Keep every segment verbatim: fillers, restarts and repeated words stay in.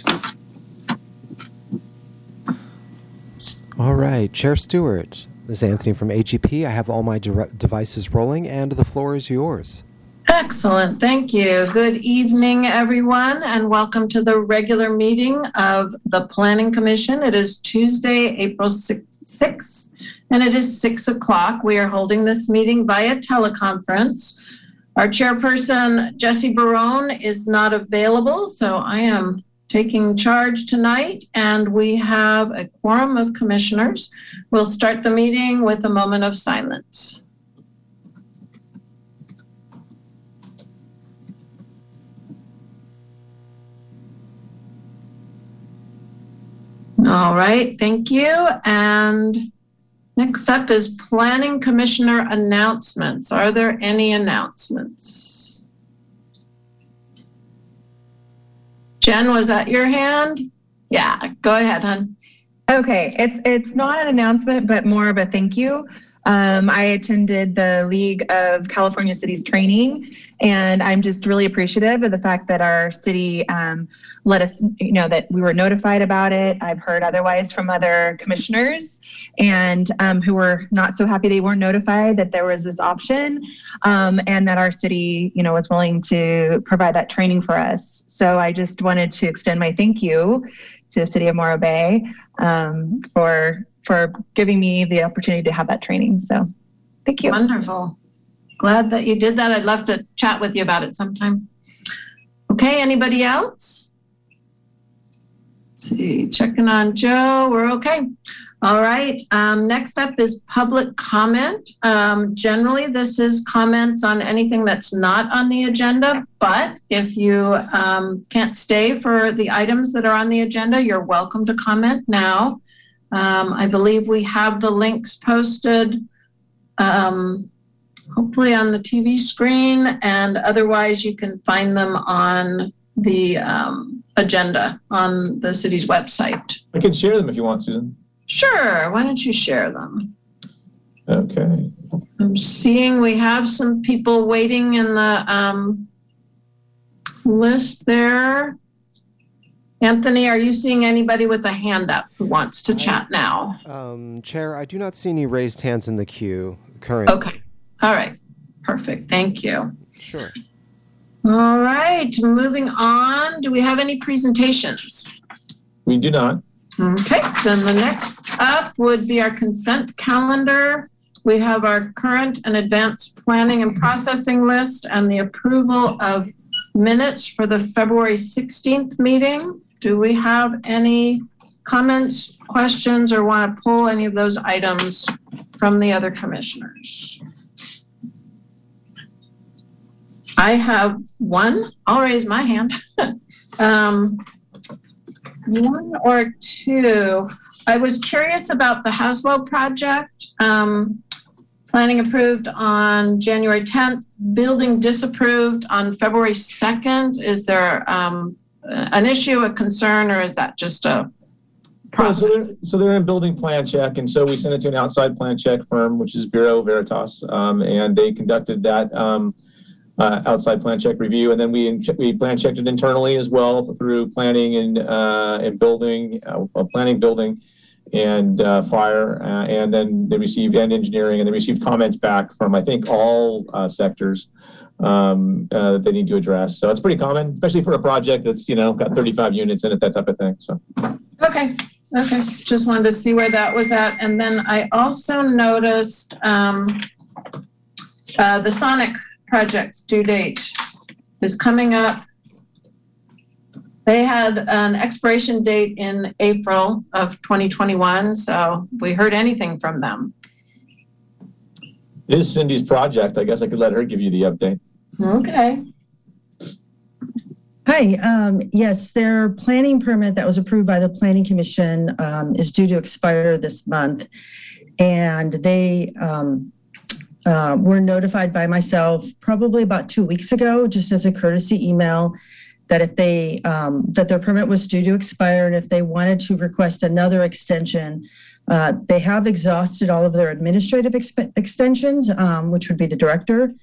All right, Chair Stewart. This is Anthony from A G P. I have all my de- devices rolling, and the floor is yours. Excellent. Thank you. Good evening, everyone, and welcome to the regular meeting of the Planning Commission. It is Tuesday, April sixth, and it is six o'clock. We are holding this meeting via teleconference. Our chairperson, Jesse Barone, is not available, so I am taking charge tonight, and we have a quorum of commissioners. We'll start the meeting with a moment of silence. All right, thank you. And next up is Planning Commissioner announcements. Are there any announcements? Jen, was that your hand? Yeah, go ahead, hon. Okay, it's it's not an announcement, but more of a thank you. Um, I attended the League of California Cities training, and I'm just really appreciative of the fact that our city um, let us, you know, that we were notified about it. I've heard otherwise from other commissioners, and um, who were not so happy they weren't notified that there was this option, um, and that our city, you know, was willing to provide that training for us. So I just wanted to extend my thank you to the city of Morro Bay um, for for giving me the opportunity to have that training. So thank you. Wonderful. Glad that you did that. I'd love to chat with you about it sometime. Okay, anybody else? Let's see, checking on Joe, we're okay. All right, um, next up is public comment. Um, generally, this is comments on anything that's not on the agenda, but if you um, can't stay for the items that are on the agenda, you're welcome to comment now. Um, I believe we have the links posted, um, hopefully on the T V screen, and otherwise you can find them on the um, agenda on the city's website. I can share them if you want, Susan. Sure, why don't you share them? Okay. I'm seeing we have some people waiting in the um, list there. Anthony, are you seeing anybody with a hand up who wants to I, chat now? Um, Chair, I do not see any raised hands in the queue currently. Okay. All right. Perfect. Thank you. Sure. All right. Moving on. Do we have any presentations? We do not. Okay. Then the next up would be our consent calendar. We have our current and advanced planning and processing list and the approval of minutes for the February sixteenth meeting. Do we have any comments, questions, or want to pull any of those items from the other commissioners? I have one. I'll raise my hand. um, one or two. I was curious about the Haslow project. Um, Planning approved on January tenth, building disapproved on February second. Is there um, an issue, a concern, or is that just a process? So they're, so they're in building plan check, and so we sent it to an outside plan check firm, which is Bureau Veritas, um, and they conducted that um, uh, outside plan check review, and then we we plan checked it internally as well through planning and uh, and building, uh, planning, building. and uh, fire, uh, and then they received and engineering, and they received comments back from, I think, all uh, sectors um, uh, that they need to address. So it's pretty common, especially for a project that's, you know, got thirty-five units in it, that type of thing. So. Okay, okay. Just wanted to see where that was at. And then I also noticed um, uh, the Sonic project's due date is coming up. They had an expiration date in April of twenty twenty-one, so we heard anything from them. It is Cindy's project. I guess I could let her give you the update. Okay. Hi, um, yes, their planning permit that was approved by the Planning Commission um, is due to expire this month. And they um, uh, were notified by myself probably about two weeks ago, just as a courtesy email, that if they um, that their permit was due to expire, and if they wanted to request another extension, uh, they have exhausted all of their administrative exp- extensions, um, which would be the director.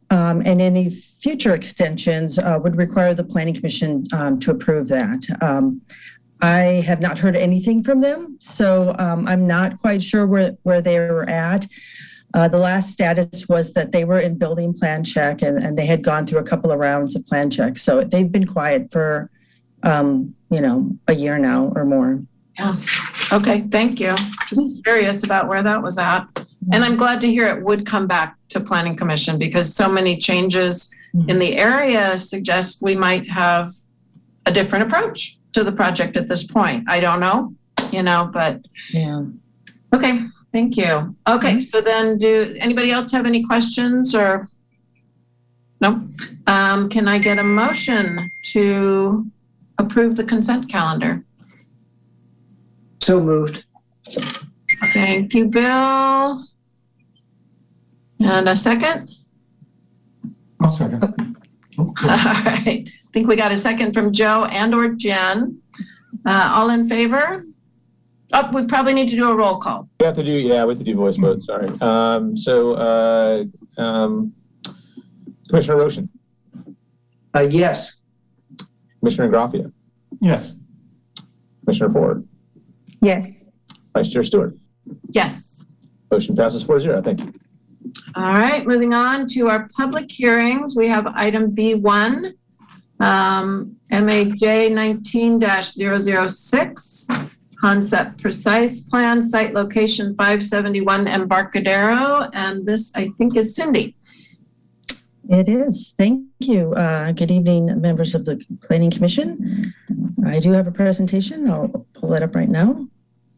Um, and any future extensions uh, would require the Planning Commission um, to approve that. Um, I have not heard anything from them, so um, I'm not quite sure where, where they were at. Uh, the last status was that they were in building plan check and, and they had gone through a couple of rounds of plan check. So they've been quiet for, um, you know, a year now or more. Yeah. Okay. Thank you. Just curious about where that was at. And I'm glad to hear it would come back to Planning Commission because so many changes in the area suggest we might have a different approach to the project at this point. I don't know, you know, but yeah. Okay. Thank you. Okay, so then do anybody else have any questions or no? Um, can I get a motion to approve the consent calendar? So moved. Thank you, Bill. And a second? I'll second. Okay. All right. I think we got a second from Joe and or Jen. Uh, all in favor? Oh, we probably need to do a roll call. We have to do, yeah, we have to do voice vote, sorry. Um, so, uh, um, Commissioner Roshan, Uh, yes. Commissioner Graffia, Yes. Commissioner Ford, Yes. Vice Chair Stewart. Yes. Motion passes four zero. Thank you. All right, moving on to our public hearings. We have item B one, um, M A J nineteen dash zero zero six. Concept precise plan, site location five seventy-one Embarcadero. And this, I think, is Cindy. It is. Thank you. Uh, good evening, members of the Planning Commission. I do have a presentation. I'll pull it up right now.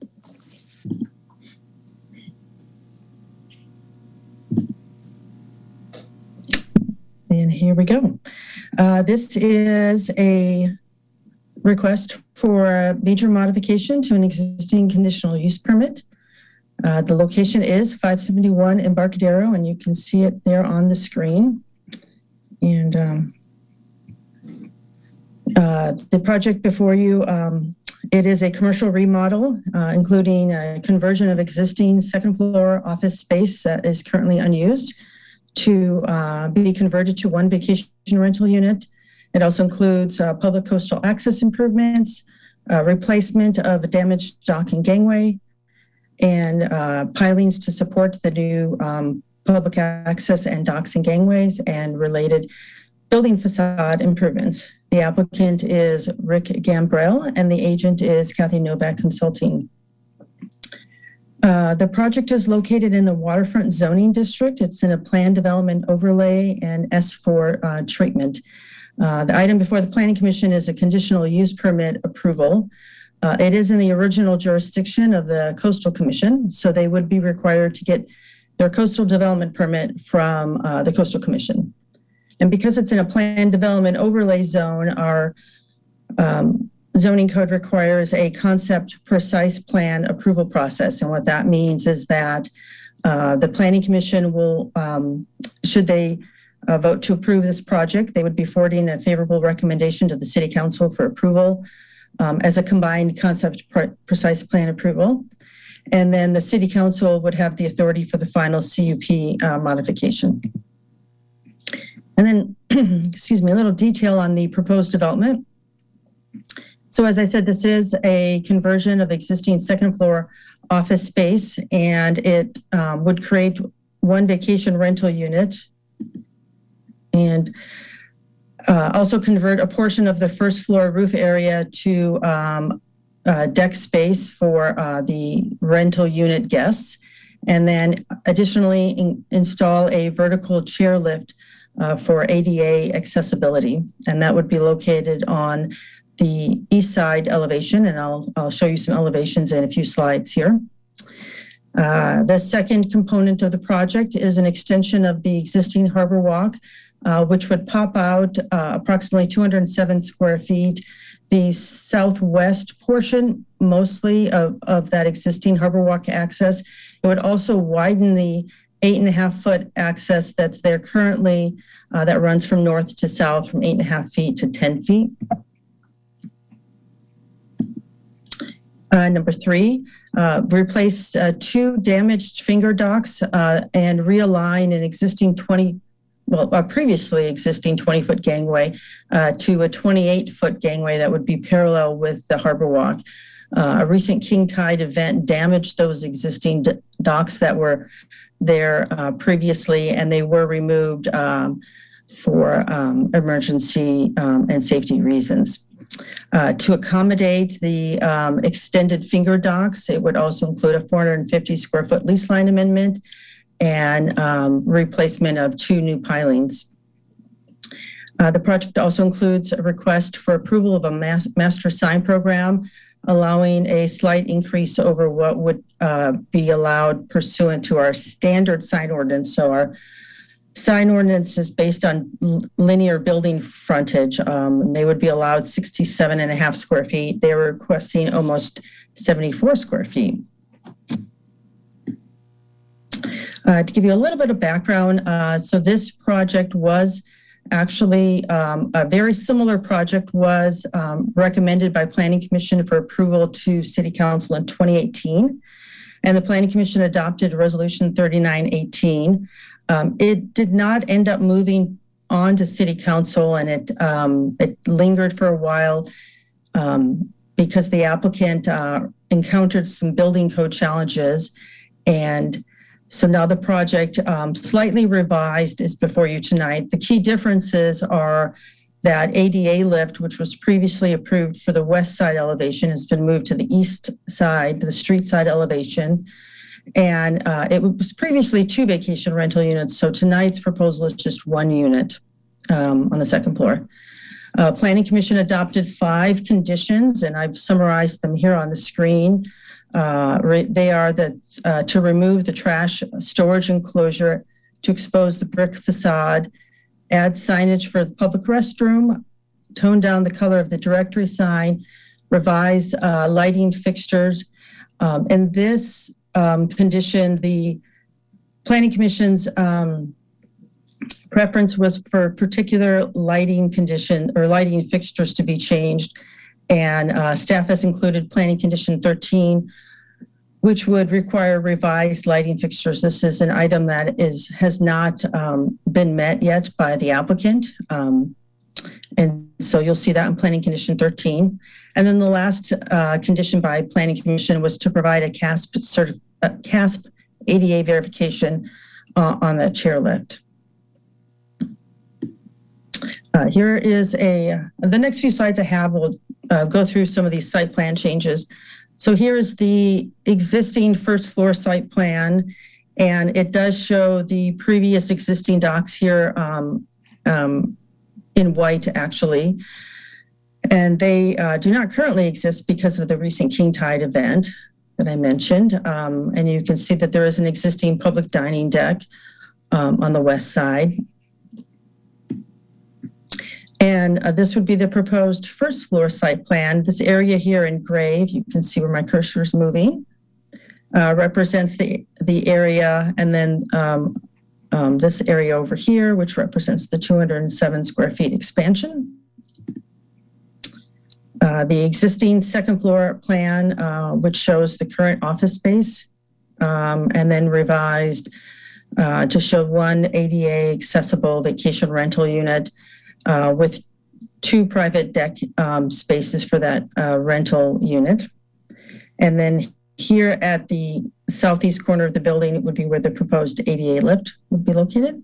And here we go. Uh, this is a request for a major modification to an existing conditional use permit. Uh, the location is five seventy-one Embarcadero, and you can see it there on the screen. And um, uh, the project before you, um, it is a commercial remodel, uh, including a conversion of existing second floor office space that is currently unused to uh, be converted to one vacation rental unit. It also includes uh, public coastal access improvements, uh, replacement of a damaged dock and gangway, and uh, pilings to support the new um, public access and docks and gangways and related building facade improvements. The applicant is Rick Gambrell and the agent is Kathy Novak Consulting. Uh, the project is located in the waterfront zoning district. It's in a planned development overlay and S four uh, treatment. Uh, the item before the Planning Commission is a conditional use permit approval. Uh, it is in the original jurisdiction of the Coastal Commission, so they would be required to get their coastal development permit from uh, the Coastal Commission. And because it's in a planned development overlay zone, our um, zoning code requires a concept precise plan approval process. And what that means is that uh, the Planning Commission will, um, should they uh, vote to approve this project, they would be forwarding a favorable recommendation to the City Council for approval um, as a combined concept pre- precise plan approval. And then the City Council would have the authority for the final C U P uh, modification. And then, excuse me, a little detail on the proposed development. So as I said, this is a conversion of existing second floor office space, and it um, would create one vacation rental unit and uh, also convert a portion of the first floor roof area to um, uh, deck space for uh, the rental unit guests. And then additionally in, install a vertical chair lift uh, for A D A accessibility. And that would be located on the east side elevation. And I'll, I'll show you some elevations in a few slides here. Uh, the second component of the project is an extension of the existing Harbor Walk, uh, which would pop out uh, approximately two hundred seven square feet. The southwest portion, mostly of, of that existing Harbor Walk access. It would also widen the eight and a half foot access that's there currently uh, that runs from north to south from eight and a half feet to ten feet. Uh, number three, uh, replace uh, two damaged finger docks uh, and realign an existing twenty well, a previously existing twenty-foot gangway uh, to a twenty-eight-foot gangway that would be parallel with the Harbor Walk. Uh, a recent king tide event damaged those existing d- docks that were there uh, previously, and they were removed um, for um, emergency um, and safety reasons. Uh, to accommodate the um, extended finger docks, it would also include a four hundred fifty square foot lease line amendment and um, replacement of two new pilings. Uh, the project also includes a request for approval of a mas- master sign program, allowing a slight increase over what would uh, be allowed pursuant to our standard sign ordinance. So our sign ordinance is based on l- linear building frontage. Um, they would be allowed sixty-seven and a half square feet. They were requesting almost seventy-four square feet. Uh, to give you a little bit of background, uh, so this project was actually um, a very similar project was um, recommended by Planning Commission for approval to City Council in twenty eighteen. And the Planning Commission adopted Resolution thirty-nine eighteen. Um, it did not end up moving on to City Council, and it um, it lingered for a while um, because the applicant uh, encountered some building code challenges. And so now the project, um, slightly revised, is before you tonight. The key differences are that A D A lift, which was previously approved for the west side elevation, has been moved to the east side, the street side elevation. And uh, it was previously two vacation rental units. So tonight's proposal is just one unit um, on the second floor. Uh, Planning Commission adopted five conditions, and I've summarized them here on the screen. Uh, re- they are that uh, to remove the trash storage enclosure, to expose the brick facade, add signage for the public restroom, tone down the color of the directory sign, revise uh, lighting fixtures. Um, and this um, condition, the Planning Commission's um, preference was for particular lighting condition or lighting fixtures to be changed. And uh, staff has included Planning Condition thirteen, which would require revised lighting fixtures. This is an item that is has not um, been met yet by the applicant. Um, and so you'll see that in Planning Condition thirteen. And then the last uh, condition by Planning Commission was to provide a CASP, certi- a CASP A D A verification uh, on the chairlift. Uh, here is a, the next few slides I have will uh, go through some of these site plan changes. So here's the existing first floor site plan, and it does show the previous existing docks here um, um, in white, actually. And they uh, do not currently exist because of the recent king tide event that I mentioned. Um, and you can see that there is an existing public dining deck um, on the west side. And uh, this would be the proposed first floor site plan. This area here in gray, if you can see where my cursor is moving, uh, represents the, the area. And then um, um, this area over here, which represents the two hundred seven square feet expansion. Uh, the existing second floor plan, uh, which shows the current office space, um, and then revised uh, to show one A D A accessible vacation rental unit Uh, with two private deck um, spaces for that uh, rental unit. And then here at the southeast corner of the building, it would be where the proposed A D A lift would be located.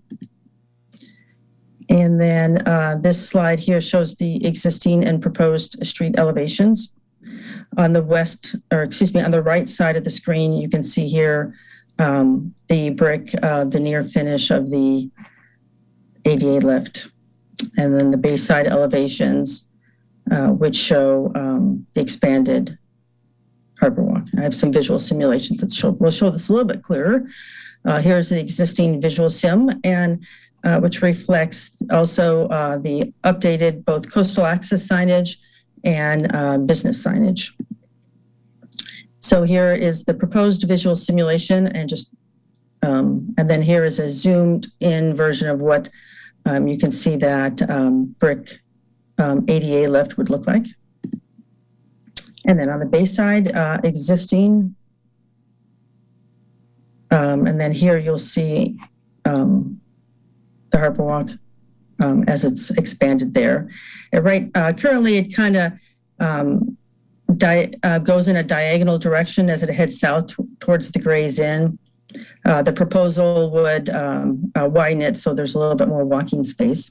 And then uh, this slide here shows the existing and proposed street elevations. On the west, or excuse me, on the right side of the screen, you can see here um, the brick uh, veneer finish of the A D A lift. And then the bayside elevations, uh, which show um, the expanded Harbor Walk. I have some visual simulations that show, will show this a little bit clearer. Uh, here's the existing visual sim, and uh, which reflects also uh, the updated both coastal access signage and uh, business signage. So here is the proposed visual simulation, and just um, and then here is a zoomed in version of what Um, you can see that um, brick um, A D A lift would look like. And then on the base side, uh, existing. Um, and then here you'll see um, the Harbor Walk um, as it's expanded there. Uh, right, uh, currently it kind of um, di- uh, goes in a diagonal direction as it heads south t- towards the Gray's Inn. Uh, the proposal would um, uh, widen it so there's a little bit more walking space.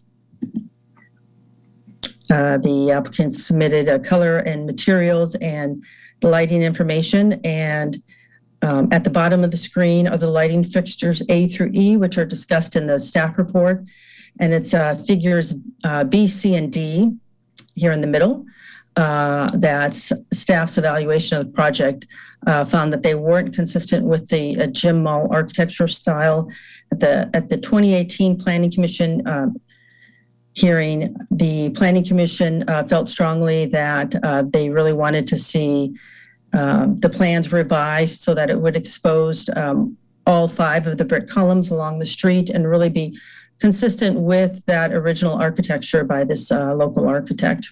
Uh, the applicants submitted a color and materials and lighting information, and um, at the bottom of the screen are the lighting fixtures A through E, which are discussed in the staff report, and it's uh, figures uh, B, C, and D here in the middle. Uh, that's staff's evaluation of the project uh, found that they weren't consistent with the uh, gym mall architecture style. At the at the twenty eighteen Planning Commission um, hearing, the Planning Commission uh, felt strongly that uh, they really wanted to see um, the plans revised so that it would expose um, all five of the brick columns along the street and really be consistent with that original architecture by this uh, local architect.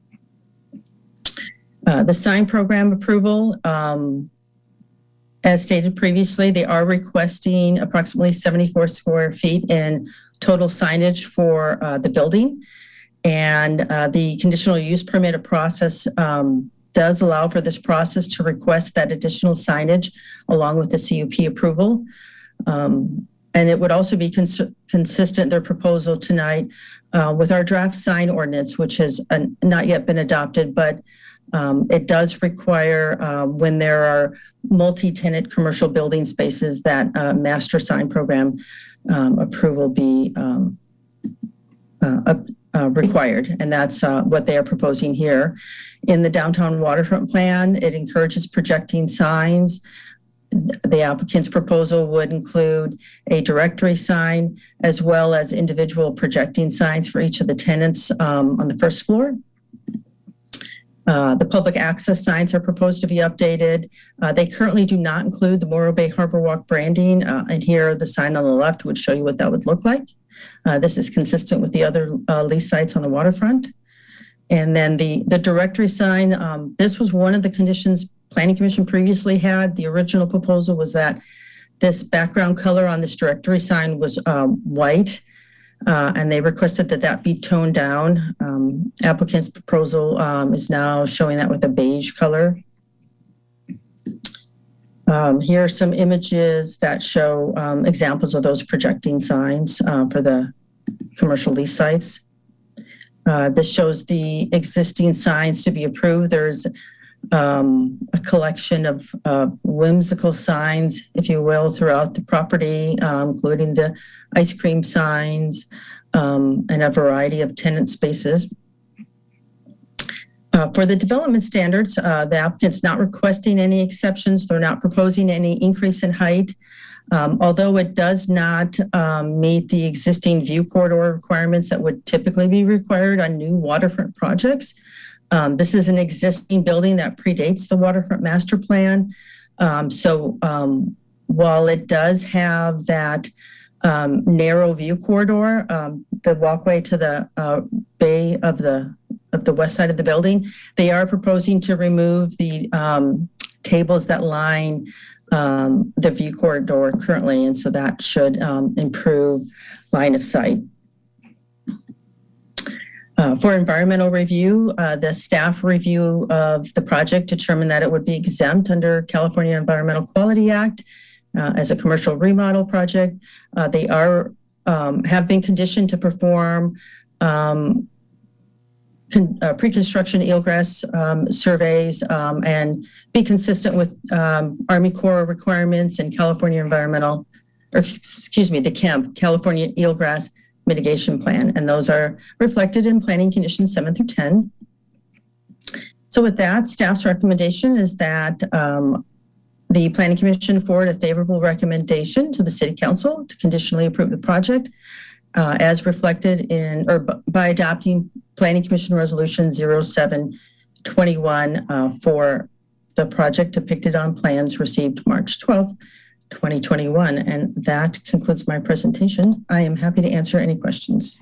Uh, the sign program approval, um, as stated previously, they are requesting approximately seventy-four square feet in total signage for uh, the building. And uh, the conditional use permit process um, does allow for this process to request that additional signage along with the C U P approval. Um, and it would also be cons- consistent, their proposal tonight, uh, with our draft sign ordinance, which has uh, not yet been adopted, but Um, it does require uh, when there are multi-tenant commercial building spaces that uh, master sign program um, approval be um, uh, uh, required. And that's uh, what they are proposing here. In the downtown waterfront plan, it encourages projecting signs. The applicant's proposal would include a directory sign as well as individual projecting signs for each of the tenants um, on the first floor. Uh, the public access signs are proposed to be updated. Uh, they currently do not include the Morro Bay Harbor Walk branding. Uh, and here, the sign on the left would show you what that would look like. Uh, this is consistent with the other uh, lease sites on the waterfront. And then the, the directory sign, um, this was one of the conditions Planning Commission previously had. The original proposal was that this background color on this directory sign was um, white. Uh, and they requested that that be toned down. Um, applicant's proposal um, is now showing that with a beige color. Um, here are some images that show um, examples of those projecting signs uh, for the commercial lease sites. Uh, this shows the existing signs to be approved. There's um, a collection of uh, whimsical signs, if you will, throughout the property, um, including the ice cream signs um, and a variety of tenant spaces. Uh, for the development standards, uh, the applicant's not requesting any exceptions. They're not proposing any increase in height. Um, although it does not um, meet the existing view corridor requirements that would typically be required on new waterfront projects. Um, this is an existing building that predates the waterfront master plan. Um, so um, while it does have that um, narrow view corridor, um, the walkway to the uh, bay of the of the west side of the building, they are proposing to remove the um, tables that line um, the view corridor currently, and so that should um, improve line of sight. Uh, for environmental review, uh, the staff review of the project determined that it would be exempt under California Environmental Quality Act uh, as a commercial remodel project. Uh, they are um, have been conditioned to perform um, con- uh, pre-construction eelgrass um, surveys um, and be consistent with um, Army Corps requirements and California Environmental, or excuse me, the C E M P, California Eelgrass Mitigation Plan, and those are reflected in planning conditions seven through ten. So with that, staff's recommendation is that um, the Planning Commission forward a favorable recommendation to the City Council to conditionally approve the project uh, as reflected in, or b- by adopting Planning Commission Resolution zero seven twenty-one uh, for the project depicted on plans received March twelfth, twenty twenty-one. And that concludes my presentation. I am happy to answer any questions.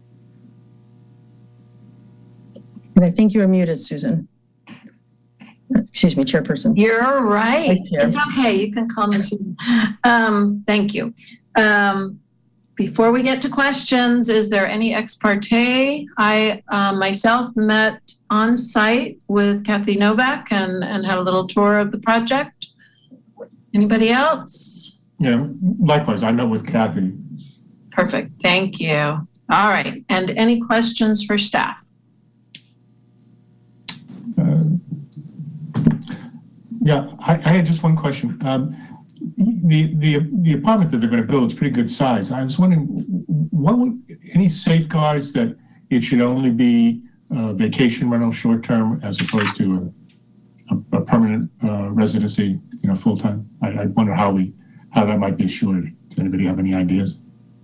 And I think you are muted, Susan. excuse me, Chairperson. You're right. Vice Chair. It's okay. You can call me Susan. Um, thank you. Um, before we get to questions, is there any ex parte? I uh, myself met on site with Kathy Novak and, and had a little tour of the project. Anybody else? Yeah, likewise, I met with Kathy. Perfect. Thank you. All right. And any questions for staff? Uh, Yeah, I, I had just one question. Um, the the the apartment that they're going to build is pretty good size. I was wondering, what would any safeguards that it should only be uh, vacation rental, short term, as opposed to a, a, a permanent uh, residency, you know, full time. I, I wonder how we how that might be assured. Does anybody have any ideas?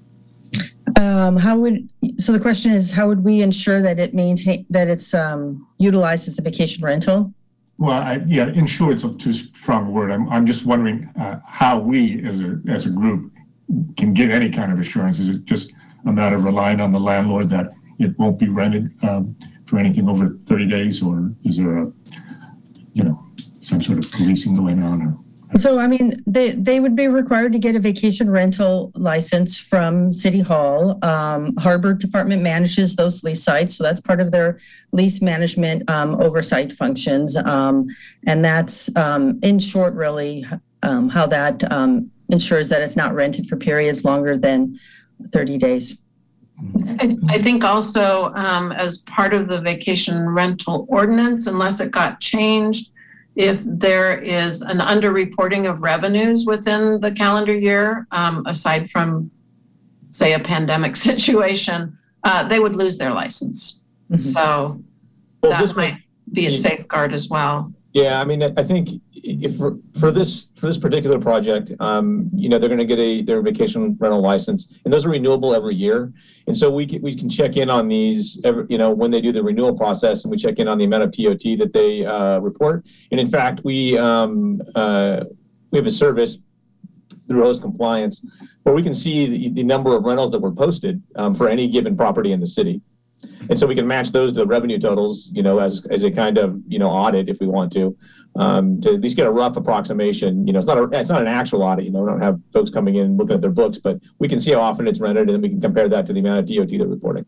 Um, how would, so the question is, how would we ensure that it maintain, that it's um, utilized as a vacation rental? Well, I, yeah, insured is a too strong a word. I'm, I'm just wondering uh, how we as a as a group can get any kind of assurance. Is it just a matter of relying on the landlord that it won't be rented um, for anything over thirty days, or is there a, you know, some sort of policing going on? Or? So, I mean, they, they would be required to get a vacation rental license from City Hall. Um, Harbor Department manages those lease sites, so that's part of their lease management um, oversight functions. Um, and that's, um, in short, really, um, how that um, ensures that it's not rented for periods longer than thirty days. I, I think also um, as part of the vacation rental ordinance, unless it got changed, if there is an underreporting of revenues within the calendar year, um, aside from, say, a pandemic situation, uh, they would lose their license. Mm-hmm. So well, that might be a safeguard as well. Yeah, I mean, I think if for, for this for this particular project, um, you know, they're going to get a their vacation rental license, and those are renewable every year. And so we can, we can check in on these, every, you know, when they do the renewal process, and we check in on the amount of T O T that they uh, report. And in fact, we um, uh, we have a service through Host Compliance where we can see the, the number of rentals that were posted um, for any given property in the city. And so we can match those to the revenue totals, you know, as as a kind of, you know, audit if we want to, um, to at least get a rough approximation. You know, it's not a, it's not an actual audit. You know, we don't have folks coming in and looking at their books, but we can see how often it's rented, and then we can compare that to the amount of D O T they're reporting.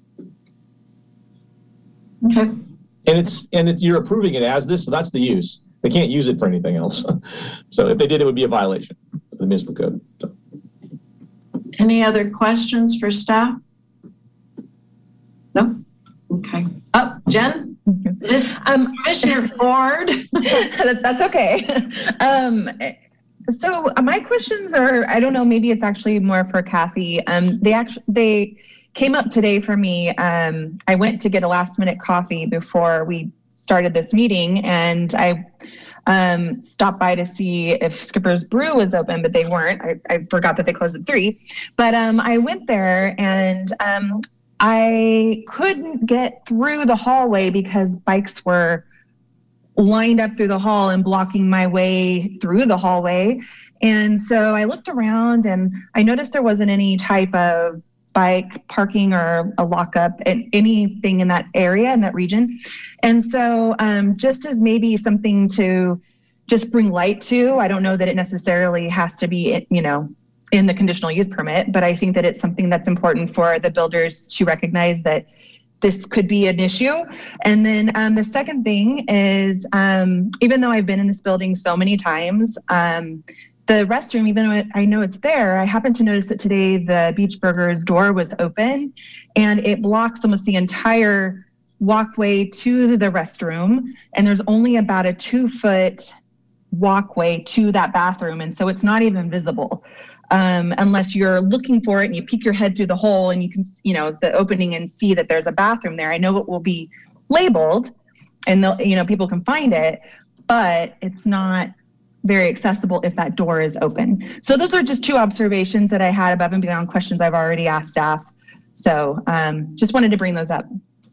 Okay. And it's and it, you're approving it as this, so that's the use. They can't use it for anything else. So if they did, it would be a violation of the municipal code. So. Any other questions for staff? No? Okay. Oh, Jen? This, um, Commissioner Ford. That's okay. Um, so my questions are, I don't know, maybe it's actually more for Kathy. Um, they actually, they came up today for me. Um, I went to get a last minute coffee before we started this meeting, and I um, stopped by to see if Skipper's Brew was open, but they weren't. I, I forgot that they closed at three. But um, I went there, and um, I couldn't get through the hallway because bikes were lined up through the hall and blocking my way through the hallway. And so I looked around and I noticed there wasn't any type of bike parking or a lockup, anything in that area, in that region. And so um, just as maybe something to just bring light to, I don't know that it necessarily has to be, you know, in the conditional use permit, but I think that it's something that's important for the builders to recognize that this could be an issue. And then um, the second thing is, um, even though I've been in this building so many times, um, the restroom, even though I know it's there, I happened to notice that today the Beach Burgers door was open and it blocks almost the entire walkway to the restroom. And there's only about a two foot walkway to that bathroom. And so it's not even visible. Um, unless you're looking for it and you peek your head through the hole and you can, you know, the opening and see that there's a bathroom there. I know it will be labeled and they'll, you know, people can find it, but it's not very accessible if that door is open. So those are just two observations that I had above and beyond questions I've already asked staff. So um, just wanted to bring those up.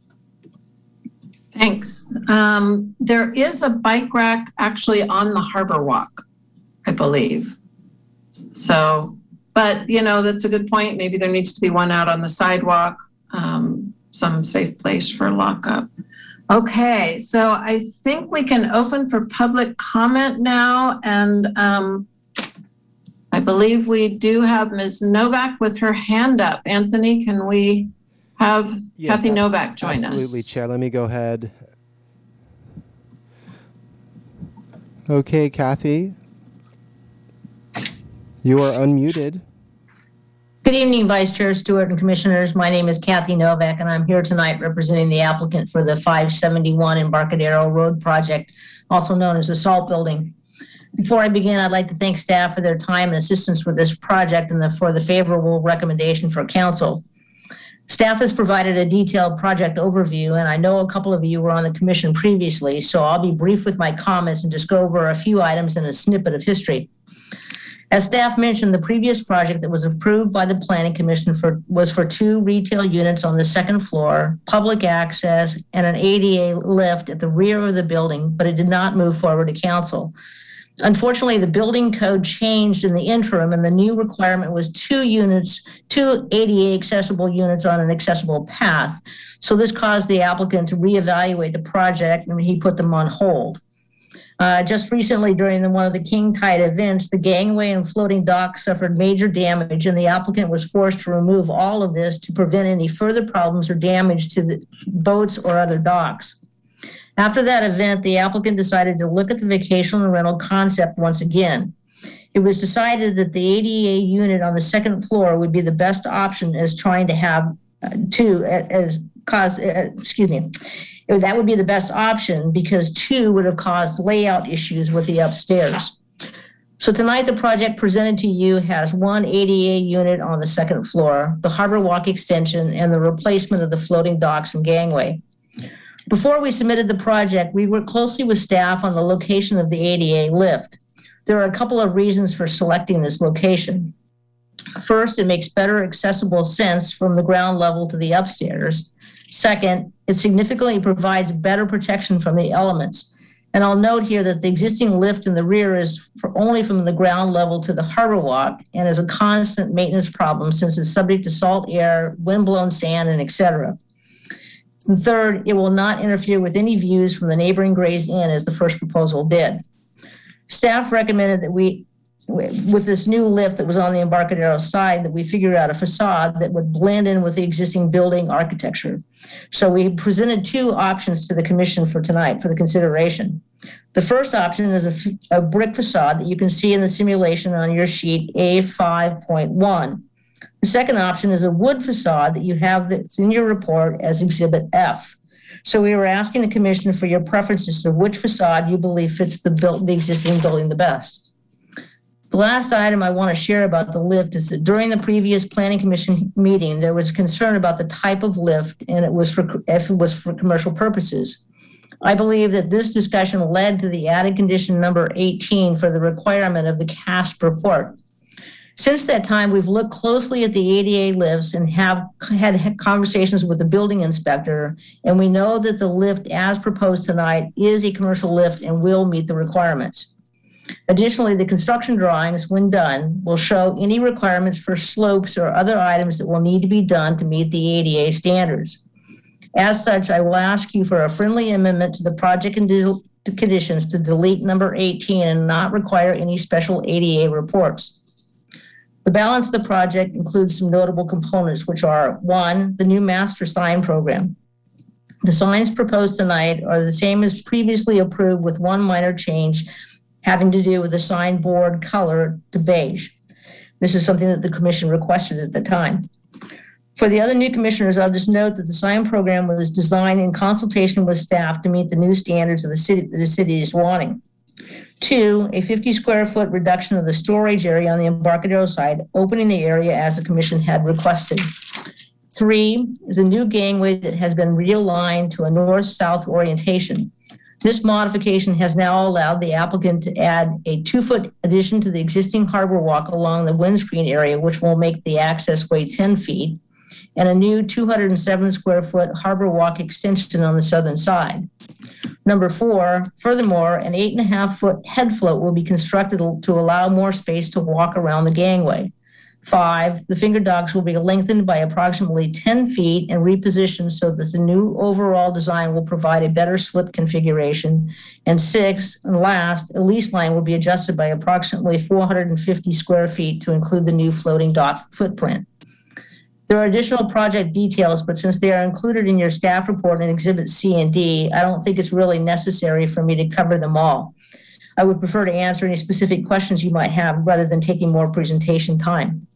Thanks. Um, there is a bike rack actually on the Harbor Walk, I believe. So, but you know, that's a good point. Maybe there needs to be one out on the sidewalk, um, some safe place for lockup. Okay, so I think we can open for public comment now, and um, I believe we do have Miz Novak with her hand up. Anthony, can we have Yes, Kathy abs- Novak join us? Absolutely, Chair. Let me go ahead. Okay, Kathy. You are unmuted. Good evening, Vice Chair Stewart and Commissioners. My name is Kathy Novak, and I'm here tonight representing the applicant for the five seventy-one Embarcadero Road project, also known as the SALT building. Before I begin, I'd like to thank staff for their time and assistance with this project and the, for the favorable recommendation for council. Staff has provided a detailed project overview, and I know a couple of you were on the commission previously, so I'll be brief with my comments and just go over a few items and a snippet of history. As staff mentioned, the previous project that was approved by the Planning Commission for was for two retail units on the second floor, public access, and an A D A lift at the rear of the building, but it did not move forward to council. Unfortunately, the building code changed in the interim, and the new requirement was two units, two A D A accessible units on an accessible path. So this caused the applicant to reevaluate the project, and he put them on hold. Uh, just recently, during the, one of the King Tide events, the gangway and floating dock suffered major damage, and the applicant was forced to remove all of this to prevent any further problems or damage to the boats or other docks. After that event, the applicant decided to look at the vacation rental concept once again. It was decided that the A D A unit on the second floor would be the best option as trying to have uh, two as cause, uh, excuse me, that would be the best option because two would have caused layout issues with the upstairs. So tonight, the project presented to you has one A D A unit on the second floor, the Harbor Walk extension, and the replacement of the floating docks and gangway. Before we submitted the project, we worked closely with staff on the location of the A D A lift. There are a couple of reasons for selecting this location. First, it makes better accessible sense from the ground level to the upstairs. Second, it significantly provides better protection from the elements. And I'll note here that the existing lift in the rear is for only from the ground level to the Harbor Walk and is a constant maintenance problem since it's subject to salt air, windblown sand, and et cetera. And third, it will not interfere with any views from the neighboring Gray's Inn as the first proposal did. Staff recommended that we, with this new lift that was on the Embarcadero side, that we figure out a facade that would blend in with the existing building architecture. So we presented two options to the commission for tonight for the consideration. The first option is a, a brick facade that you can see in the simulation on your sheet A five point one. The second option is a wood facade that you have that's in your report as Exhibit F. So we were asking the commission for your preferences to which facade you believe fits the, build, the existing building the best. The last item I want to share about the lift is that during the previous Planning Commission meeting, there was concern about the type of lift and it was for if it was for commercial purposes. I believe that this discussion led to the added condition number eighteen for the requirement of the C A S P report. Since that time, we've looked closely at the A D A lifts and have had conversations with the building inspector, and we know that the lift as proposed tonight is a commercial lift and will meet the requirements. Additionally, the construction drawings, when done, will show any requirements for slopes or other items that will need to be done to meet the A D A standards. As such, I will ask you for a friendly amendment to the project conditions to delete number eighteen and not require any special A D A reports. The balance of the project includes some notable components, which are one, the new master sign program. The signs proposed tonight are the same as previously approved with one minor change having to do with the sign board color to beige. This is something that the commission requested at the time. For the other new commissioners, I'll just note that the sign program was designed in consultation with staff to meet the new standards of the city that the city is wanting. Two, a fifty square foot reduction of the storage area on the Embarcadero side, opening the area as the commission had requested. Three is a new gangway that has been realigned to a north-south orientation. This modification has now allowed the applicant to add a two-foot addition to the existing harbor walk along the windscreen area, which will make the access way ten feet, and a new two hundred seven square foot harbor walk extension on the southern side. Number four, furthermore, an eight and a half foot head float will be constructed to allow more space to walk around the gangway. Five, the finger docks will be lengthened by approximately ten feet and repositioned so that the new overall design will provide a better slip configuration. And six, and last, a lease line will be adjusted by approximately four hundred fifty square feet to include the new floating dock footprint. There are additional project details, but since they are included in your staff report in Exhibit C and D, I don't think it's really necessary for me to cover them all. I would prefer to answer any specific questions you might have rather than taking more presentation time.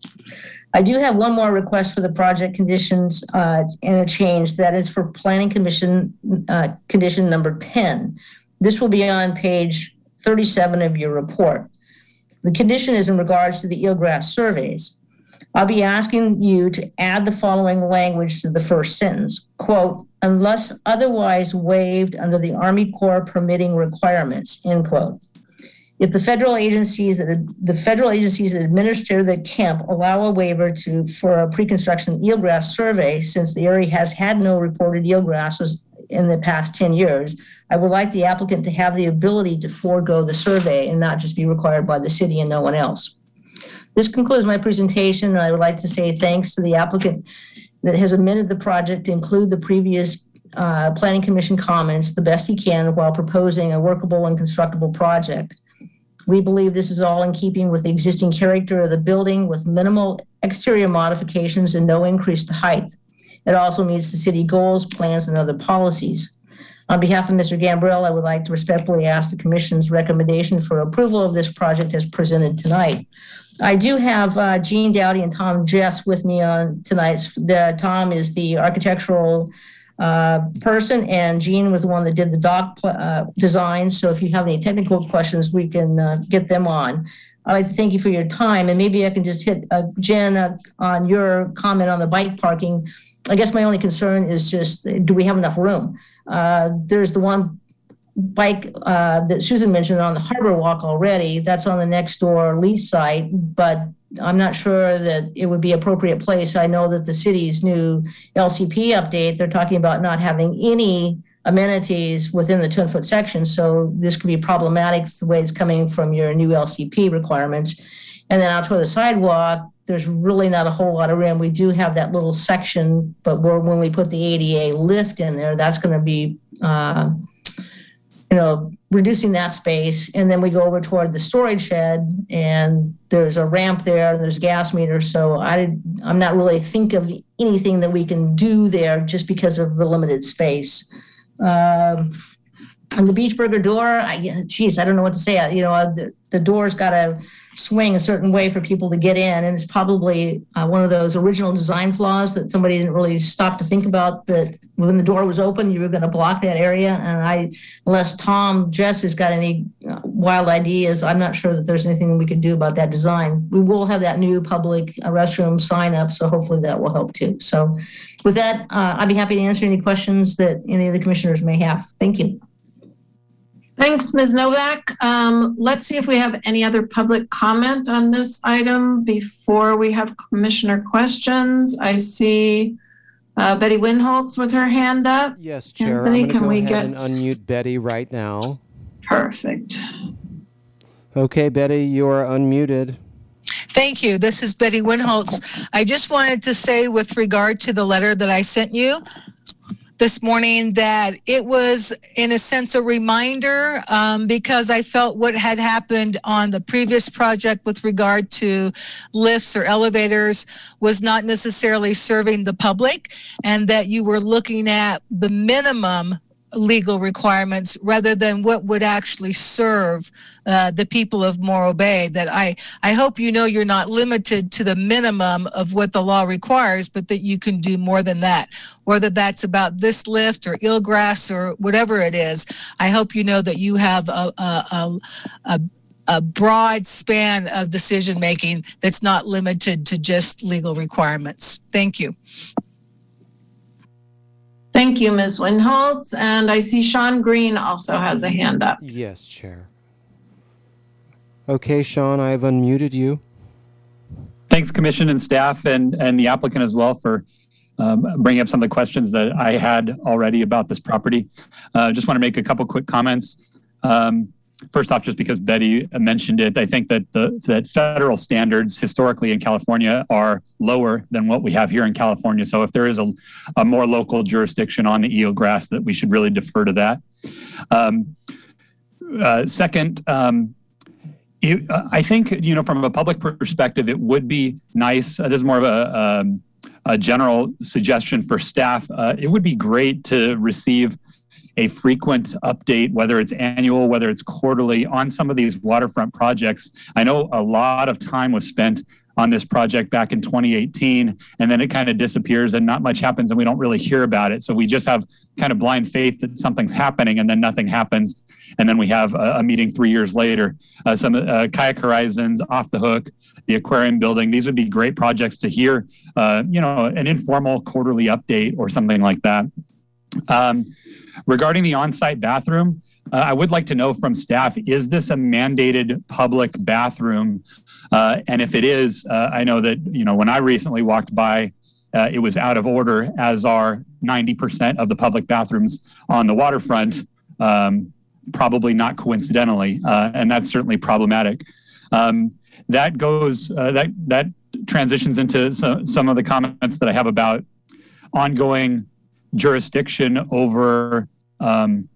I do have one more request for the project conditions uh, and a change. That is for Planning Commission uh, condition number ten. This will be on page thirty-seven of your report. The condition is in regards to the eelgrass surveys. I'll be asking you to add the following language to the first sentence, quote, unless otherwise waived under the Army Corps permitting requirements, end quote. If the federal agencies that the federal agencies that administer the camp allow a waiver to for a pre-construction eelgrass survey, since the area has had no reported eelgrasses in the past ten years, I would like the applicant to have the ability to forego the survey and not just be required by the city and no one else. This concludes my presentation, and I would like to say thanks to the applicant that has amended the project to include the previous uh, Planning Commission comments the best he can while proposing a workable and constructible project. We believe this is all in keeping with the existing character of the building with minimal exterior modifications and no increase to height. It also meets the city goals, plans, and other policies. On behalf of Mister Gambrell, I would like to respectfully ask the Commission's recommendation for approval of this project as presented tonight. I do have uh, Gene Dowdy and Tom Jess with me on tonight. The, Tom is the architectural uh, person, and Gene was the one that did the dock uh, design. So if you have any technical questions, we can uh, get them on. I'd like to thank you for your time, and maybe I can just hit uh, Jen uh, on your comment on the bike parking. I guess my only concern is just, do we have enough room? Uh, there's the one bike uh, that Susan mentioned on the Harbor Walk already. That's on the next door lease site, but I'm not sure that it would be appropriate place. I know that the city's new L C P update, they're talking about not having any amenities within the ten foot section. So this could be problematic the way it's coming from your new L C P requirements. And then out toward the sidewalk, there's really not a whole lot of room. We do have that little section, but we're, when we put the A D A lift in there, that's going to be, uh, you know, reducing that space. And then we go over toward the storage shed, and there's a ramp there, and there's gas meters. So I, I'm not really think of anything that we can do there just because of the limited space. Um, and the Beach Burger door, I, geez, I don't know what to say. You know, the, the door's got to swing a certain way for people to get in. And it's probably uh, one of those original design flaws that somebody didn't really stop to think about, that when the door was open, you were going to block that area. And I, unless Tom Jess has got any uh, wild ideas, I'm not sure that there's anything we could do about that design. We will have that new public uh, restroom sign up, so hopefully that will help too. So with that, uh, I'd be happy to answer any questions that any of the commissioners may have. Thank you. Thanks, Miz Novak. Um, let's see if we have any other public comment on this item before we have commissioner questions. I see uh, Betty Winholtz with her hand up. Yes, Chair. Anthony, I'm going to can go we ahead get... and unmute Betty right now. Perfect. Okay, Betty, you are unmuted. Thank you. This is Betty Winholtz. I just wanted to say, with regard to the letter that I sent you this morning, that it was, in a sense, a reminder, um, because I felt what had happened on the previous project with regard to lifts or elevators was not necessarily serving the public, and that you were looking at the minimum legal requirements rather than what would actually serve uh, the people of Morro Bay. That I, I hope you know you're not limited to the minimum of what the law requires, but that you can do more than that. Whether that's about this lift or eelgrass or whatever it is, I hope you know that you have a, a, a, a a broad span of decision making that's not limited to just legal requirements. Thank you. Thank you, Miz Winholtz. And I see Sean Green also has a hand up. Yes, Chair. Okay, Sean, I've unmuted you. Thanks, Commission and staff, and, and the applicant as well for um, bringing up some of the questions that I had already about this property. Uh, just want to make a couple quick comments. Um, first off, just because Betty mentioned it, I think that the that federal standards historically in California are lower than what we have here in California. So if there is a, a more local jurisdiction on the eelgrass, that we should really defer to that. Um, uh, second, um, it, uh, I think, you know, from a public perspective, it would be nice. Uh, this is more of a, um, a general suggestion for staff. Uh, it would be great to receive a frequent update, whether it's annual, whether it's quarterly, on some of these waterfront projects. I know a lot of time was spent on this project back in twenty eighteen, and then it kind of disappears and not much happens and we don't really hear about it. So we just have kind of blind faith that something's happening and then nothing happens. And then we have a, a meeting three years later. Uh, some uh, Kayak Horizons, Off the Hook, the aquarium building, these would be great projects to hear, uh, you know, an informal quarterly update or something like that. Um, regarding the on-site bathroom, uh, I would like to know from staff, is this a mandated public bathroom? Uh, and if it is, uh, I know that, you know, when I recently walked by, uh, it was out of order, as are ninety percent of the public bathrooms on the waterfront, um, probably not coincidentally, uh, and that's certainly problematic. Um, that goes, uh, that, that transitions into so, some of the comments that I have about ongoing jurisdiction over um,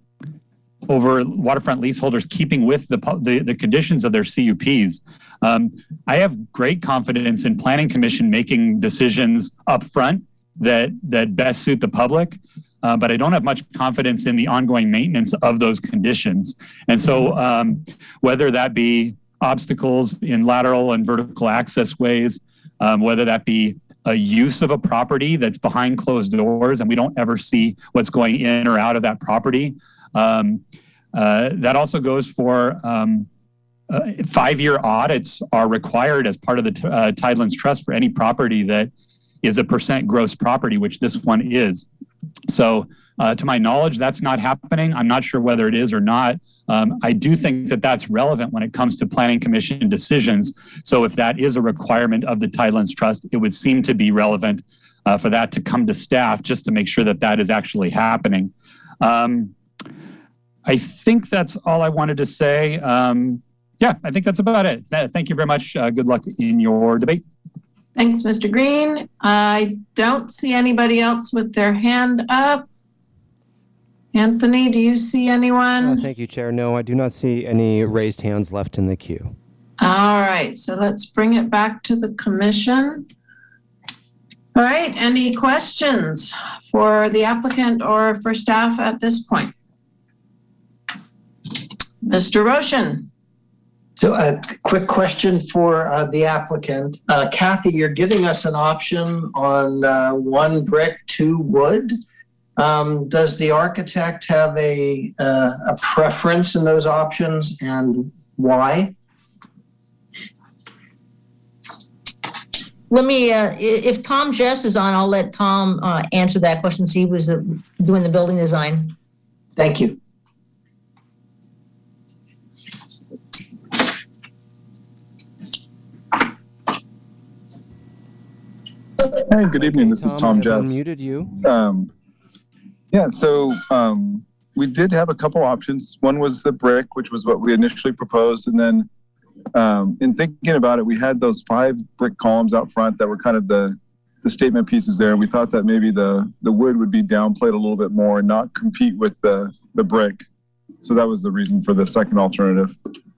over waterfront leaseholders keeping with the, the the conditions of their C U Ps. Um, I have great confidence in Planning Commission making decisions up front that that best suit the public, uh, but I don't have much confidence in the ongoing maintenance of those conditions. And so, um, whether that be obstacles in lateral and vertical access ways, um, whether that be a use of a property that's behind closed doors and we don't ever see what's going in or out of that property. Um, uh, that also goes for um, uh, five-year audits are required as part of the uh, Tidelands Trust for any property that is a percent gross property, which this one is. So uh, to my knowledge, that's not happening. I'm not sure whether it is or not. Um, I do think that that's relevant when it comes to Planning Commission decisions. So if that is a requirement of the Tidelands Trust, it would seem to be relevant uh, for that to come to staff just to make sure that that is actually happening. Um, I think that's all I wanted to say. Um, yeah, I think that's about it. Thank you very much. Uh, good luck in your debate. Thanks, Mister Green. I don't see anybody else with their hand up. Anthony, do you see anyone? Uh, thank you, Chair. No, I do not see any raised hands left in the queue. All right, so let's bring it back to the commission. All right, any questions for the applicant or for staff at this point? Mister Roshan. So a quick question for uh, the applicant. Uh, Kathy, you're giving us an option on uh, one brick, two wood. Um, does the architect have a, uh, a preference in those options, and why? Let me, uh, if Tom Jess is on, I'll let Tom uh, answer that question. So he was uh, doing the building design. Thank you. Hey, good evening. This is Tom Jess. Unmuted you. Um, yeah, so um, we did have a couple options. One was the brick, which was what we initially proposed. And then um, in thinking about it, we had those five brick columns out front that were kind of the, the statement pieces there. We thought that maybe the, the wood would be downplayed a little bit more and not compete with the, the brick. So that was the reason for the second alternative.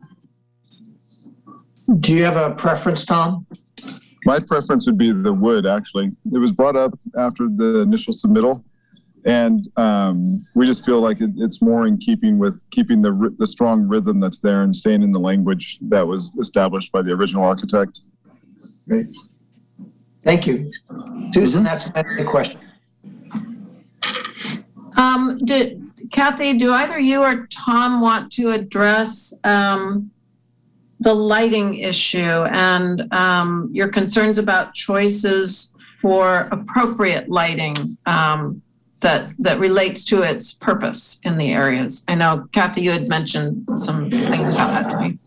Do you have a preference, Tom? My preference would be the wood, actually. It was brought up after the initial submittal, and um, we just feel like it, it's more in keeping with keeping the the strong rhythm that's there and staying in the language that was established by the original architect. Great. Thank you. Susan, that's my question. Um, did, Kathy, do either you or Tom want to address um, the lighting issue and um, your concerns about choices for appropriate lighting um, that that relates to its purpose in the areas? I know, Kathy, you had mentioned some things about that to me.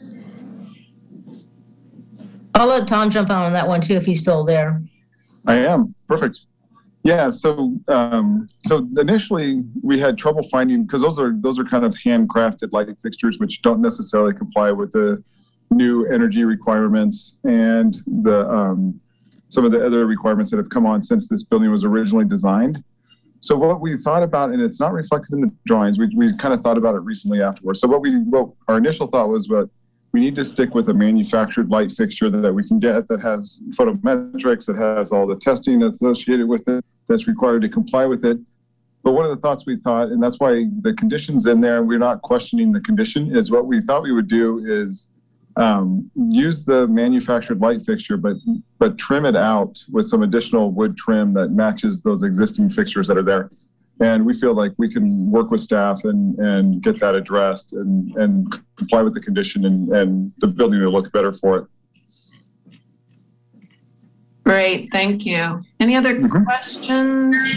I'll let Tom jump on that one too if he's still there. I am. Perfect. Yeah, so um, so initially we had trouble finding, because those are those are kind of handcrafted light fixtures which don't necessarily comply with the new energy requirements and the um, some of the other requirements that have come on since this building was originally designed. So what we thought about, and it's not reflected in the drawings, we we kind of thought about it recently afterwards. So what we what our initial thought was, what we need to stick with a manufactured light fixture that we can get that has photometrics, that has all the testing associated with it, that's required to comply with it. But one of the thoughts we thought, and that's why the condition's in there, and we're not questioning the condition, is what we thought we would do is um, use the manufactured light fixture, but but trim it out with some additional wood trim that matches those existing fixtures that are there. And we feel like we can work with staff and, and get that addressed and, and comply with the condition, and, and the building will look better for it. Great, thank you. Any other Mhm. questions?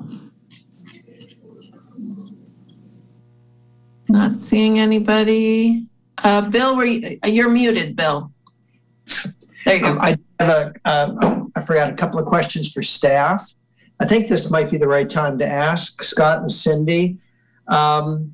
Not seeing anybody. Uh, Bill, were you, you're muted, Bill. There you go. Um, I have a, uh, I forgot a couple of questions for staff. I think this might be the right time to ask Scott and Cindy. Um,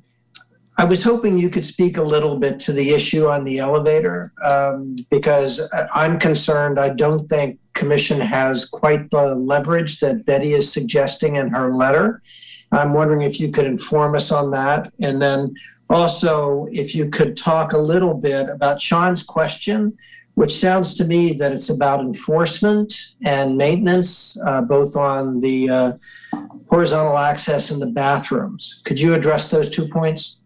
I was hoping you could speak a little bit to the issue on the elevator, um, because I'm concerned. I don't think Commission has quite the leverage that Betty is suggesting in her letter. I'm wondering if you could inform us on that. And then also, if you could talk a little bit about Sean's question, which sounds to me that it's about enforcement and maintenance, uh, both on the uh, horizontal access and the bathrooms. Could you address those two points?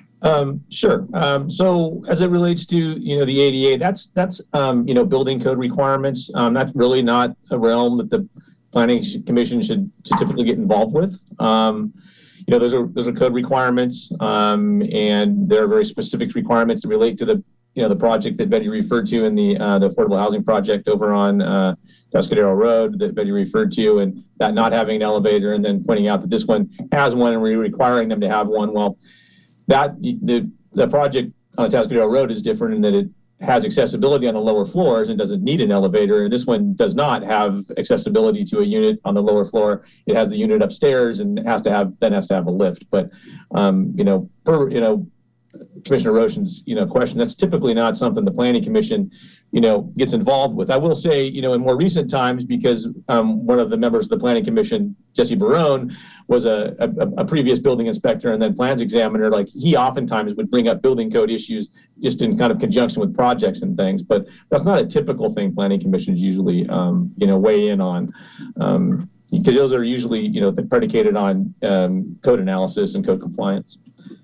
Um, sure. Um, so as it relates to, you know, the A D A, that's, that's, um, you know, building code requirements. Um, that's really not a realm that the Planning Commission should, should typically get involved with. Um, you know, those are, those are code requirements, um, and there are very specific requirements that relate to the, you know, the project that Betty referred to in the, uh, the affordable housing project over on, uh, Tuscadero Road that Betty referred to, and that not having an elevator, and then pointing out that this one has one and we're requiring them to have one. Well, that the, the project on Tuscadero Road is different in that it has accessibility on the lower floors and doesn't need an elevator. And this one does not have accessibility to a unit on the lower floor. It has the unit upstairs and has to have, then has to have a lift. But, um, you know, per, you know, Commissioner Roshan's, you know, question, that's typically not something the Planning Commission, you know, gets involved with. I will say, you know, in more recent times, because um, one of the members of the Planning Commission, Jesse Barone, was a, a, a previous building inspector and then plans examiner, like he oftentimes would bring up building code issues just in kind of conjunction with projects and things. But that's not a typical thing Planning Commissions usually, um, you know, weigh in on. Um, because those are usually, you know, predicated on um, code analysis and code compliance.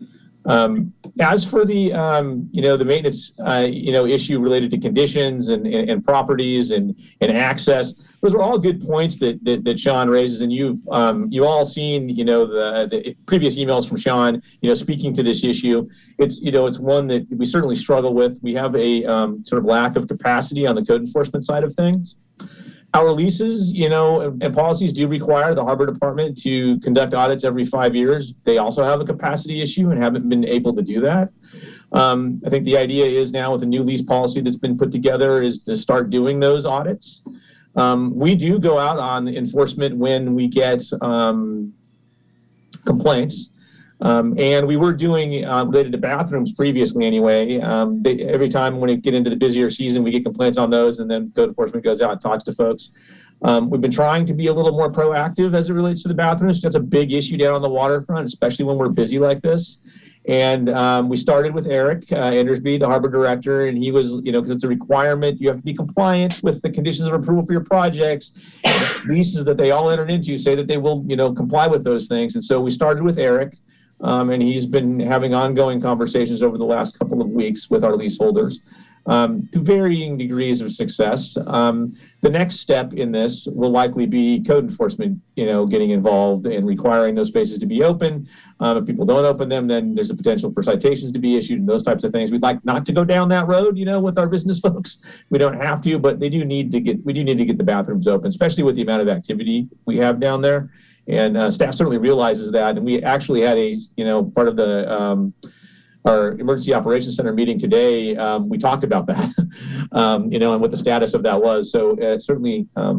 Um, as for the, um, you know, the maintenance, uh, you know, issue related to conditions and, and, and properties and, and access, those are all good points that, that, that Sean raises. And you've, um, you all seen, you know, the, the previous emails from Sean, you know, speaking to this issue. It's, you know, it's one that we certainly struggle with. We have a um, sort of lack of capacity on the code enforcement side of things. Our leases, you know, and, and policies do require the Harbor Department to conduct audits every five years. They also have a capacity issue and haven't been able to do that. Um, I think the idea is now with the new lease policy that's been put together is to start doing those audits. Um, we do go out on enforcement when we get um, complaints. Um, and we were doing uh, related to bathrooms previously anyway. Um, they, every time when we get into the busier season, we get complaints on those, and then code enforcement goes out and talks to folks. Um, we've been trying to be a little more proactive as it relates to the bathrooms. That's a big issue down on the waterfront, especially when we're busy like this. And um, we started with Eric uh, Endersby, the harbor director, and he was, you know, because it's a requirement, you have to be compliant with the conditions of approval for your projects. And leases that they all entered into say that they will, you know, comply with those things. And so we started with Eric. Um, and he's been having ongoing conversations over the last couple of weeks with our leaseholders um, to varying degrees of success. Um, the next step in this will likely be code enforcement, you know, getting involved and requiring those spaces to be open. Um, if people don't open them, then there's a potential for citations to be issued and those types of things. We'd like not to go down that road, you know, with our business folks. We don't have to, but they do need to get, we do need to get the bathrooms open, especially with the amount of activity we have down there. And uh, staff certainly realizes that. And we actually had a, you know, part of the, um, our emergency operations center meeting today, um, we talked about that, um, you know, and what the status of that was. So uh, certainly um,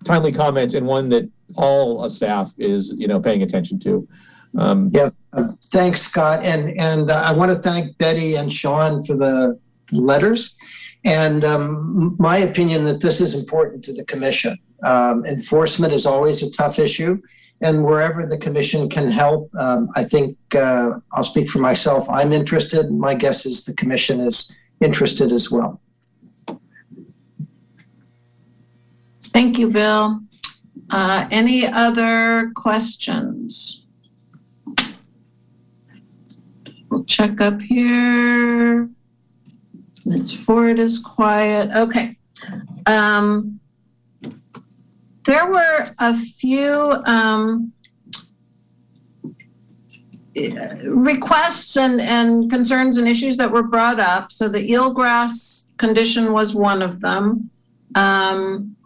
timely comments and one that all uh, staff is, you know, paying attention to. Um, yeah, uh, thanks, Scott. And, and uh, I want to thank Betty and Sean for the letters. And um, my opinion that this is important to the commission. Um, enforcement is always a tough issue. And wherever the commission can help, um, I think uh, I'll speak for myself. I'm interested. My guess is the commission is interested as well. Thank you, Bill. Uh, any other questions? We'll check up here. Miz Ford is quiet. Okay. Um, there were a few um, requests and, and concerns and issues that were brought up. So the eelgrass condition was one of them. Um,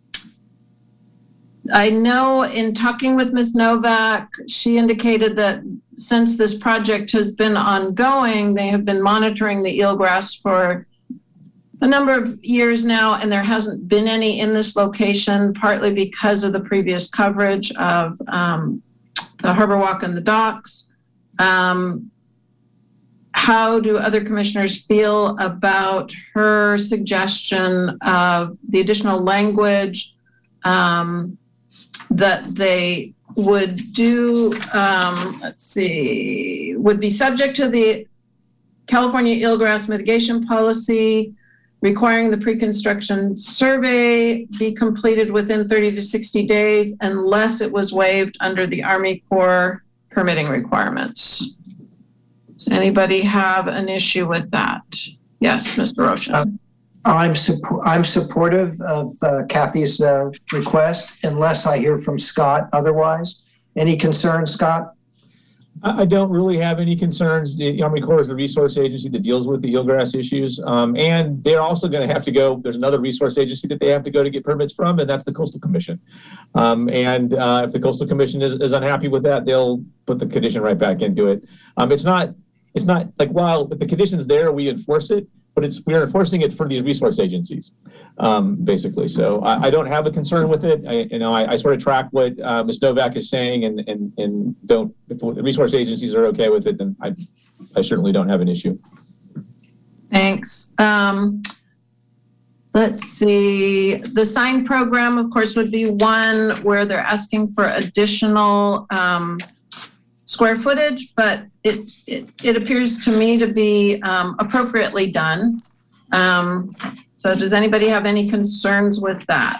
I know in talking with Miz Novak, she indicated that since this project has been ongoing, they have been monitoring the eelgrass for a number of years now, and there hasn't been any in this location, partly because of the previous coverage of um, the Harbor Walk and the docks. Um, how do other commissioners feel about her suggestion of the additional language um, that they would do, um, let's see, would be subject to the California eelgrass mitigation policy, requiring the pre-construction survey be completed within thirty to sixty days unless it was waived under the Army Corps permitting requirements. Does anybody have an issue with that? Yes, Mister Roshan. Uh, I'm, su- I'm supportive of uh, Kathy's uh, request, unless I hear from Scott otherwise. Any concerns, Scott? I don't really have any concerns. The Army Corps is the resource agency that deals with the eelgrass issues. Um, and they're also going to have to go, there's another resource agency that they have to go to get permits from, and that's the Coastal Commission. Um, and uh, if the Coastal Commission is, is unhappy with that, they'll put the condition right back into it. Um, it's not, it's not like, while if the condition's there, we enforce it, but it's we're enforcing it for these resource agencies, um, basically. So I, I don't have a concern with it. I, you know, I, I sort of track what uh, Miz Novak is saying, and and and don't. If the resource agencies are okay with it, then I, I certainly don't have an issue. Thanks. Um, let's see. The sign program, of course, would be one where they're asking for additional um, square footage, but it, it, it appears to me to be um, appropriately done. Um, so does anybody have any concerns with that?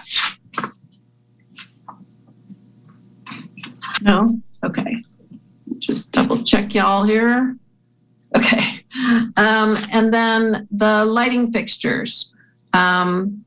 No? Okay. Just double check y'all here. Okay. Um, and then the lighting fixtures. Um,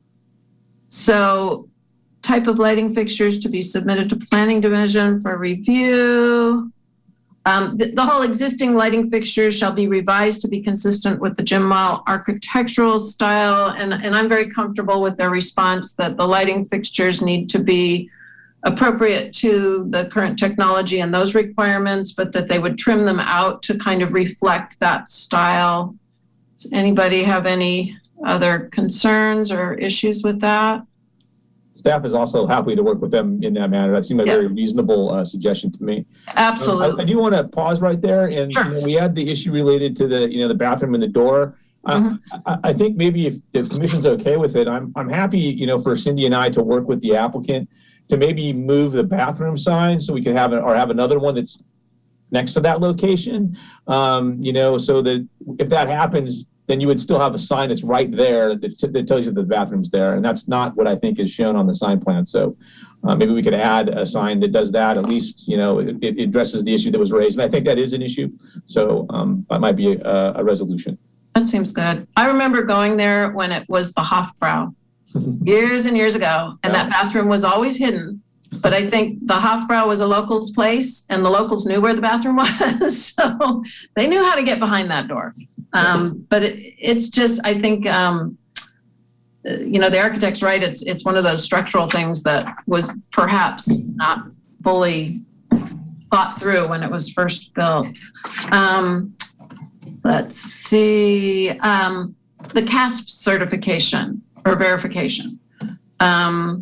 so type of lighting fixtures to be submitted to Planning Division for review. Um, the, the whole existing lighting fixtures shall be revised to be consistent with the Jim Model architectural style. And, and I'm very comfortable with their response that the lighting fixtures need to be appropriate to the current technology and those requirements, but that they would trim them out to kind of reflect that style. Does anybody have any other concerns or issues with that? Staff is also happy to work with them in that manner. That seemed a Yeah. very reasonable uh, suggestion to me. Absolutely. Um, I, I do want to pause right there, and Sure. you know, we had the issue related to the you know the bathroom and the door. Uh, Mhm. I, I think maybe if the commission's okay with it, I'm I'm happy you know for Cindy and I to work with the applicant to maybe move the bathroom sign so we can have a, or have another one that's next to that location. Um, you know, so that if that happens, then you would still have a sign that's right there that, that tells you that the bathroom's there. And that's not what I think is shown on the sign plan. So uh, maybe we could add a sign that does that. At least, you know, it, it addresses the issue that was raised. And I think that is an issue. So um, that might be a, a resolution. That seems good. I remember going there when it was the Hofbrau years and years ago, and that bathroom was always hidden. But I think the Hofbrau was a local's place, and the locals knew where the bathroom was. So they knew how to get behind that door. Um, but it, it's just, I think, um, you know, the architect's right. It's it's one of those structural things that was perhaps not fully thought through when it was first built. Um, let's see, um, the C A S P certification or verification. Um,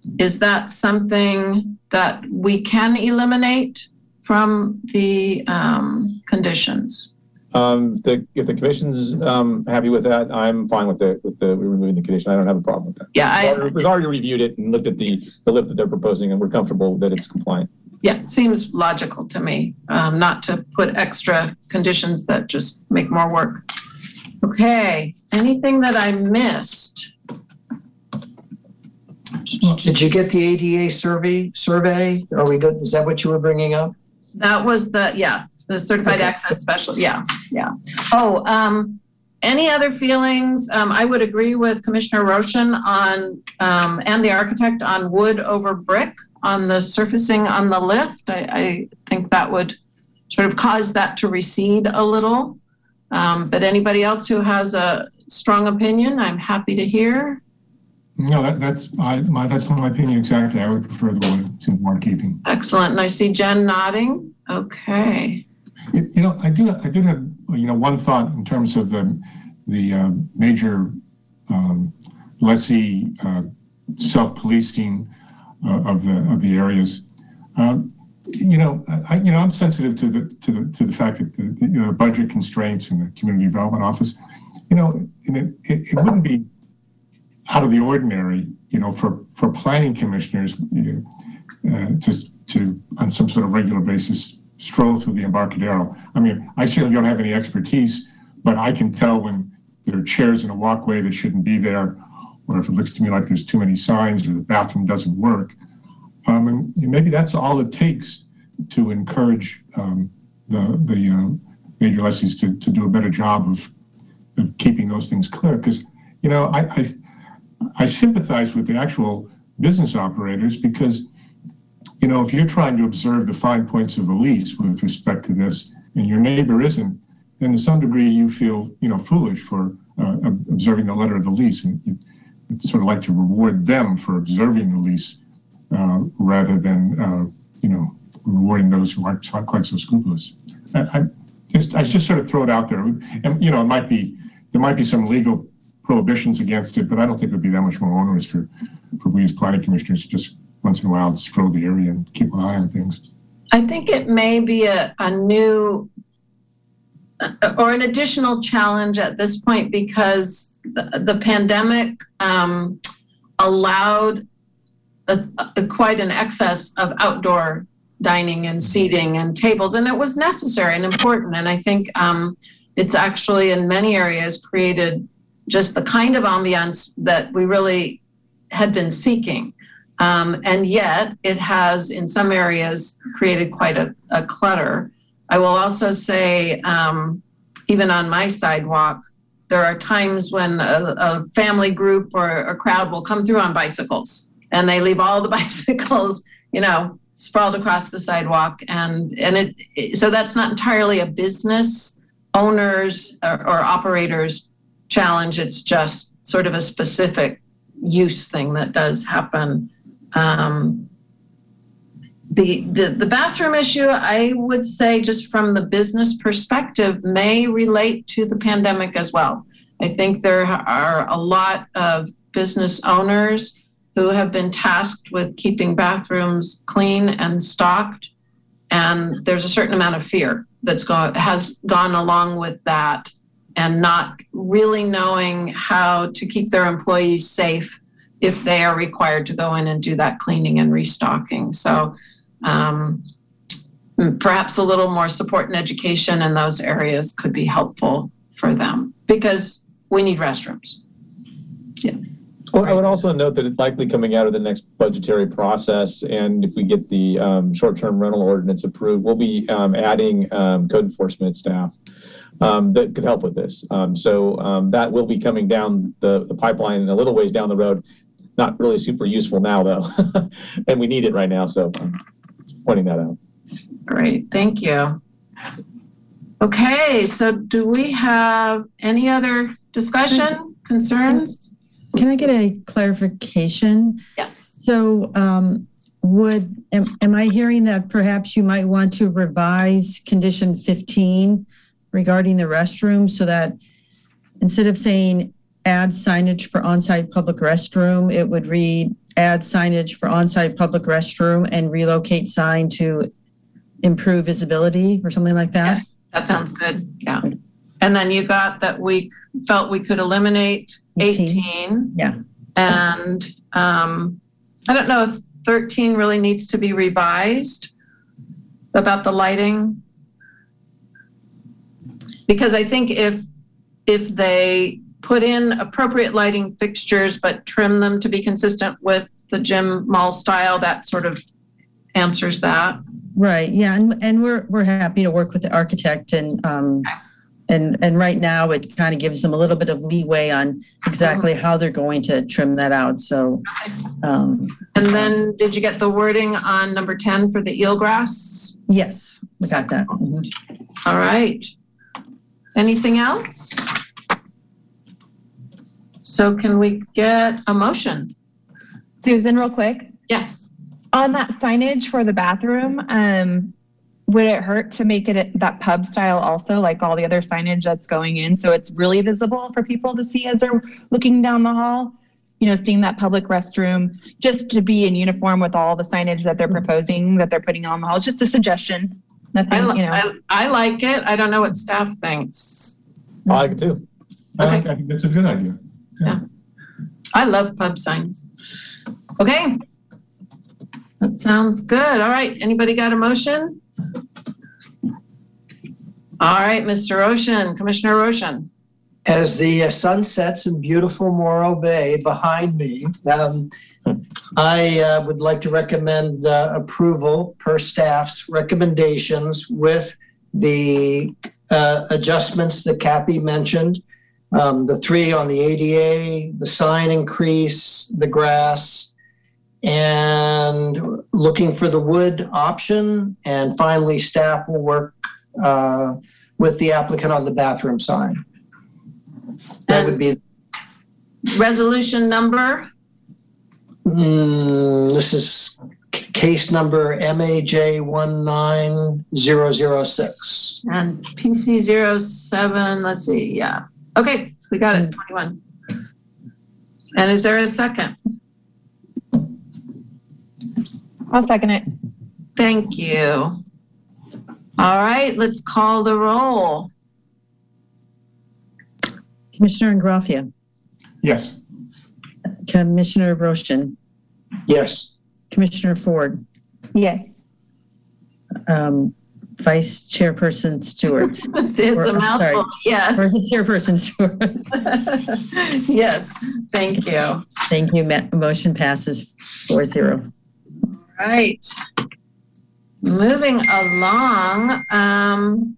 is that something that we can eliminate from the um, conditions? Um, the, if the commission's um, happy with that, I'm fine with the with the removing the condition. I don't have a problem with that. Yeah, I, we've, already, we've already reviewed it and looked at the the lift that they're proposing, and we're comfortable that it's compliant. Yeah, it seems logical to me, um, not to put extra conditions that just make more work. Okay, anything that I missed? Did you get the A D A survey? Survey? Are we good? Is that what you were bringing up? That was the, yeah, the certified Okay. access special. Yeah, yeah. Oh, um, any other feelings? Um, I would agree with Commissioner Roshan on, um, and the architect on wood over brick on the surfacing on the lift. I, I think that would sort of cause that to recede a little. Um, but anybody else who has a strong opinion, I'm happy to hear. No, that, that's I, my that's my opinion exactly. I would prefer the one that's in warm keeping. Excellent. And I see Jen nodding. Okay. You, you know, I do I do have you know one thought in terms of the the uh, major um, lessee uh, self-policing uh, of the of the areas. Uh, you know, I you know I'm sensitive to the to the to the fact that the, the you know, budget constraints in the community development office. You know, and it, it, it wouldn't be out of the ordinary, you know, for, for planning commissioners you know, uh, to, to, on some sort of regular basis, stroll through the Embarcadero. I mean, I certainly don't have any expertise, but I can tell when there are chairs in a walkway that shouldn't be there, or if it looks to me like there's too many signs or the bathroom doesn't work. Um, and maybe that's all it takes to encourage um, the, the uh, major lessees to, to do a better job of, of keeping those things clear. Because, you know, I, I I sympathize with the actual business operators because, you know, if you're trying to observe the fine points of a lease with respect to this and your neighbor isn't, then to some degree you feel, you know, foolish for uh, observing the letter of the lease. And you, it's sort of like to reward them for observing the lease uh, rather than, uh, you know, rewarding those who aren't quite so scrupulous. I, I just I just sort of throw it out there. And, you know, it might be, there might be some legal prohibitions against it, but I don't think it would be that much more onerous for, for we as planning commissioners to just once in a while stroll the area and keep an eye on things. I think it may be a, a new uh, or an additional challenge at this point because the, the pandemic um, allowed a, a, quite an excess of outdoor dining and seating and tables, and it was necessary and important. And I think um, it's actually in many areas created just the kind of ambiance that we really had been seeking. Um, and yet it has, in some areas, created quite a, a clutter. I will also say, um, even on my sidewalk, there are times when a, a family group or a crowd will come through on bicycles and they leave all the bicycles, you know, sprawled across the sidewalk. And, and it, it so that's not entirely a business owners or, or operators challenge. It's just sort of a specific use thing that does happen. Um, the, the the bathroom issue, I would say, just from the business perspective, may relate to the pandemic as well. I think there are a lot of business owners who have been tasked with keeping bathrooms clean and stocked, and there's a certain amount of fear that's gone has gone along with that, and not really knowing how to keep their employees safe if they are required to go in and do that cleaning and restocking. So um, perhaps a little more support and education in those areas could be helpful for them because we need restrooms. Yeah. Well, I would also note that it's likely coming out of the next budgetary process, and if we get the um, short-term rental ordinance approved, we'll be um, adding um, code enforcement staff um, that could help with this. Um, so um, that will be coming down the, the pipeline a little ways down the road. Not really super useful now, though, and we need it right now, so I'm pointing that out. Great, thank you. Okay, so do we have any other discussion, concerns? Can I get a clarification? Yes. So um, would, am, am I hearing that perhaps you might want to revise condition fifteen regarding the restroom so that instead of saying add signage for on-site public restroom, it would read add signage for on-site public restroom and relocate sign to improve visibility or something like that. Yes, that sounds good. Yeah. And then you got that we felt we could eliminate eighteen. Yeah. And um, I don't know if thirteen really needs to be revised about the lighting. Because I think if if they put in appropriate lighting fixtures but trim them to be consistent with the gym mall style, that sort of answers that. Right. Yeah. And, and we're we're happy to work with the architect, and um, and and right now it kind of gives them a little bit of leeway on exactly how they're going to trim that out. So. Um, and then, did you get the wording on number ten for the eelgrass? Yes, we got that. Mm-hmm. All right. Anything else? So can we get a motion? Susan, real quick. Yes. On that signage for the bathroom, um, would it hurt to make it that pub style also, like all the other signage that's going in, so it's really visible for people to see as they're looking down the hall? You know, seeing that public restroom, just to be in uniform with all the signage that they're proposing, that they're putting on the hall. It's just a suggestion. Nothing, I, li- you know. I, I like it. I don't know what staff thinks. I like it too. I, Okay. like, I think that's a good idea. Yeah. I love pub signs. Okay. That sounds good. All right. Anybody got a motion? All right, Mister Roshan, Commissioner Roshan. As the uh, sun sets in beautiful Morro Bay behind me, um, I uh, would like to recommend uh, approval per staff's recommendations with the uh, adjustments that Kathy mentioned. Um, the three on the A D A, the sign increase, the grass, and looking for the wood option. And finally, staff will work uh, with the applicant on the bathroom sign. That would be. Resolution number? Mm, this is c- case number M A J one nine zero zero six. And P C zero seven, let's see, yeah. Okay, we got it, twenty-one. And is there a second? I'll second it. Thank you. All right, let's call the roll. Commissioner Ingraffia, Yes. Commissioner Roshan, Yes. Commissioner Ford, Yes. um, Vice Chairperson Stewart. It's Or, a I'm mouthful, Or yes. Chairperson Stewart. Yes, thank you. All Thank you. Ma- Motion passes four zero. right. Moving along, um,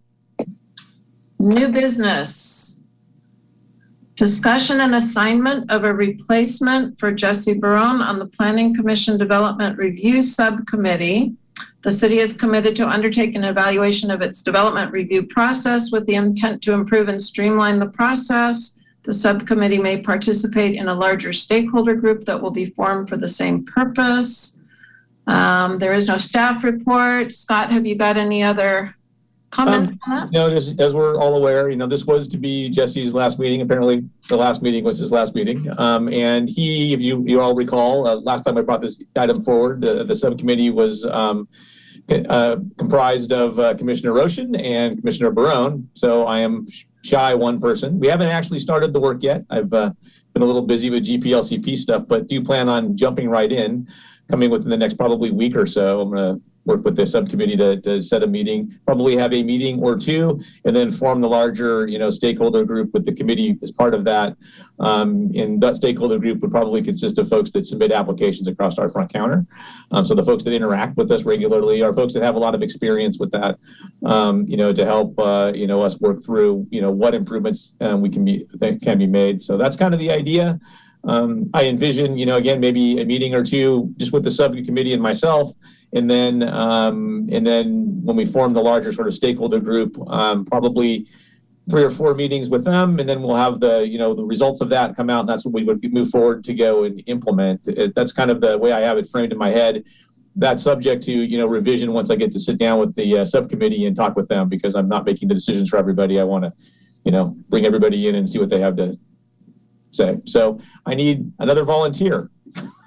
new business. Discussion and assignment of a replacement for Jesse Barone on the Planning Commission Development Review Subcommittee. The city is committed to undertake an evaluation of its development review process with the intent to improve and streamline the process. The subcommittee may participate in a larger stakeholder group that will be formed for the same purpose. Um, there is no staff report. Scott, have you got any other comments Um, on that? You know, as, as we're all aware, you know, this was to be Jesse's last meeting. Apparently, the last meeting was his last meeting. Um, and he, if you you all recall, uh, last time I brought this item forward, the, the subcommittee was um, uh, comprised of uh, Commissioner Roshan and Commissioner Barone. So I am shy one person. We haven't actually started the work yet. I've uh, been a little busy with G P L C P stuff, but do plan on jumping right in, coming within the next probably week or so. I'm going to work with the subcommittee to, to set a meeting, probably have a meeting or two, and then form the larger, you know, stakeholder group with the committee as part of that. Um, and that stakeholder group would probably consist of folks that submit applications across our front counter. Um, so the folks that interact with us regularly are folks that have a lot of experience with that, um, you know, to help, uh, you know, us work through, you know, what improvements um, we can be, that can be made. So that's kind of the idea. Um, I envision, you know, again, maybe a meeting or two just with the subcommittee and myself. And then, um, and then when we form the larger sort of stakeholder group, um, probably three or four meetings with them, and then we'll have the, you know, the results of that come out, and that's what we would move forward to go and implement. It, that's kind of the way I have it framed in my head. That's subject to, you know, revision once I get to sit down with the uh, subcommittee and talk with them, because I'm not making the decisions for everybody. I want to, you know, bring everybody in and see what they have to say. So I need another volunteer.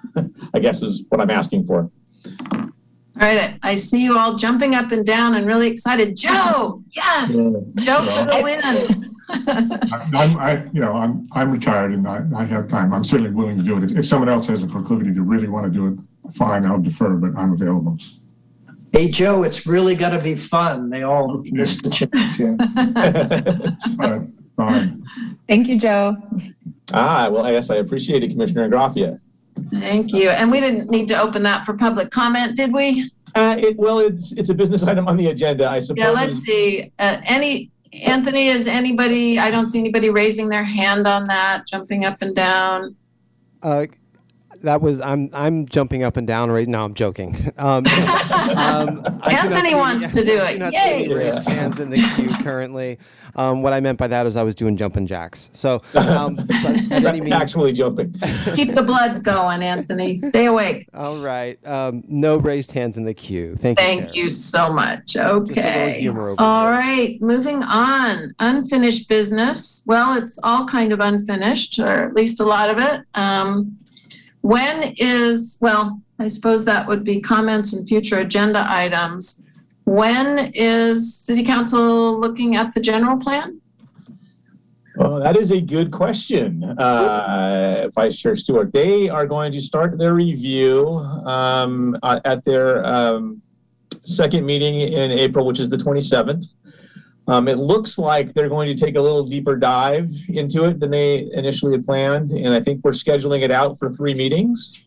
I guess is what I'm asking for. All right, I see you all jumping up and down and really excited. Joe, yes, Joe for the win. I'm, I, you know, I'm, I'm retired and I, I have time. I'm certainly willing to do it. If someone else has a proclivity to really want to do it, fine, I'll defer, but I'm available. Hey, Joe, it's really got to be fun. They all missed the chance here. Fine, fine. Thank you, Joe. Ah, well, I guess I appreciate it, Commissioner Ingraffia. Thank you. And we didn't need to open that for public comment, did we? Uh, it, well, it's it's a business item on the agenda, I suppose. Yeah, let's see. Uh, any, Anthony, is anybody, I don't see anybody raising their hand on that, jumping up and down. Uh, that was I'm I'm jumping up and down right now. I'm joking. Um, um, I do not Anthony see- wants to do I it. do not Yay! see any raised hands in the queue currently. Um, what I meant by that is I was doing jumping jacks. So, um, but at any means, Actually jumping. Keep the blood going, Anthony. Stay awake. all right. Um, no raised hands in the queue. Thank you. Thank Chair. you so much. Just a little Okay. humor over All here. right, moving on. Unfinished business. Well, it's all kind of unfinished, or at least a lot of it. Um, when is, well, I suppose that would be comments and future agenda items. When is City Council looking at the general plan? Well, that is a good question, uh, Vice Chair Stewart. They are going to start their review um, uh, at their um, second meeting in April, which is the twenty-seventh. Um, it looks like they're going to take a little deeper dive into it than they initially had planned, and I think we're scheduling it out for three meetings.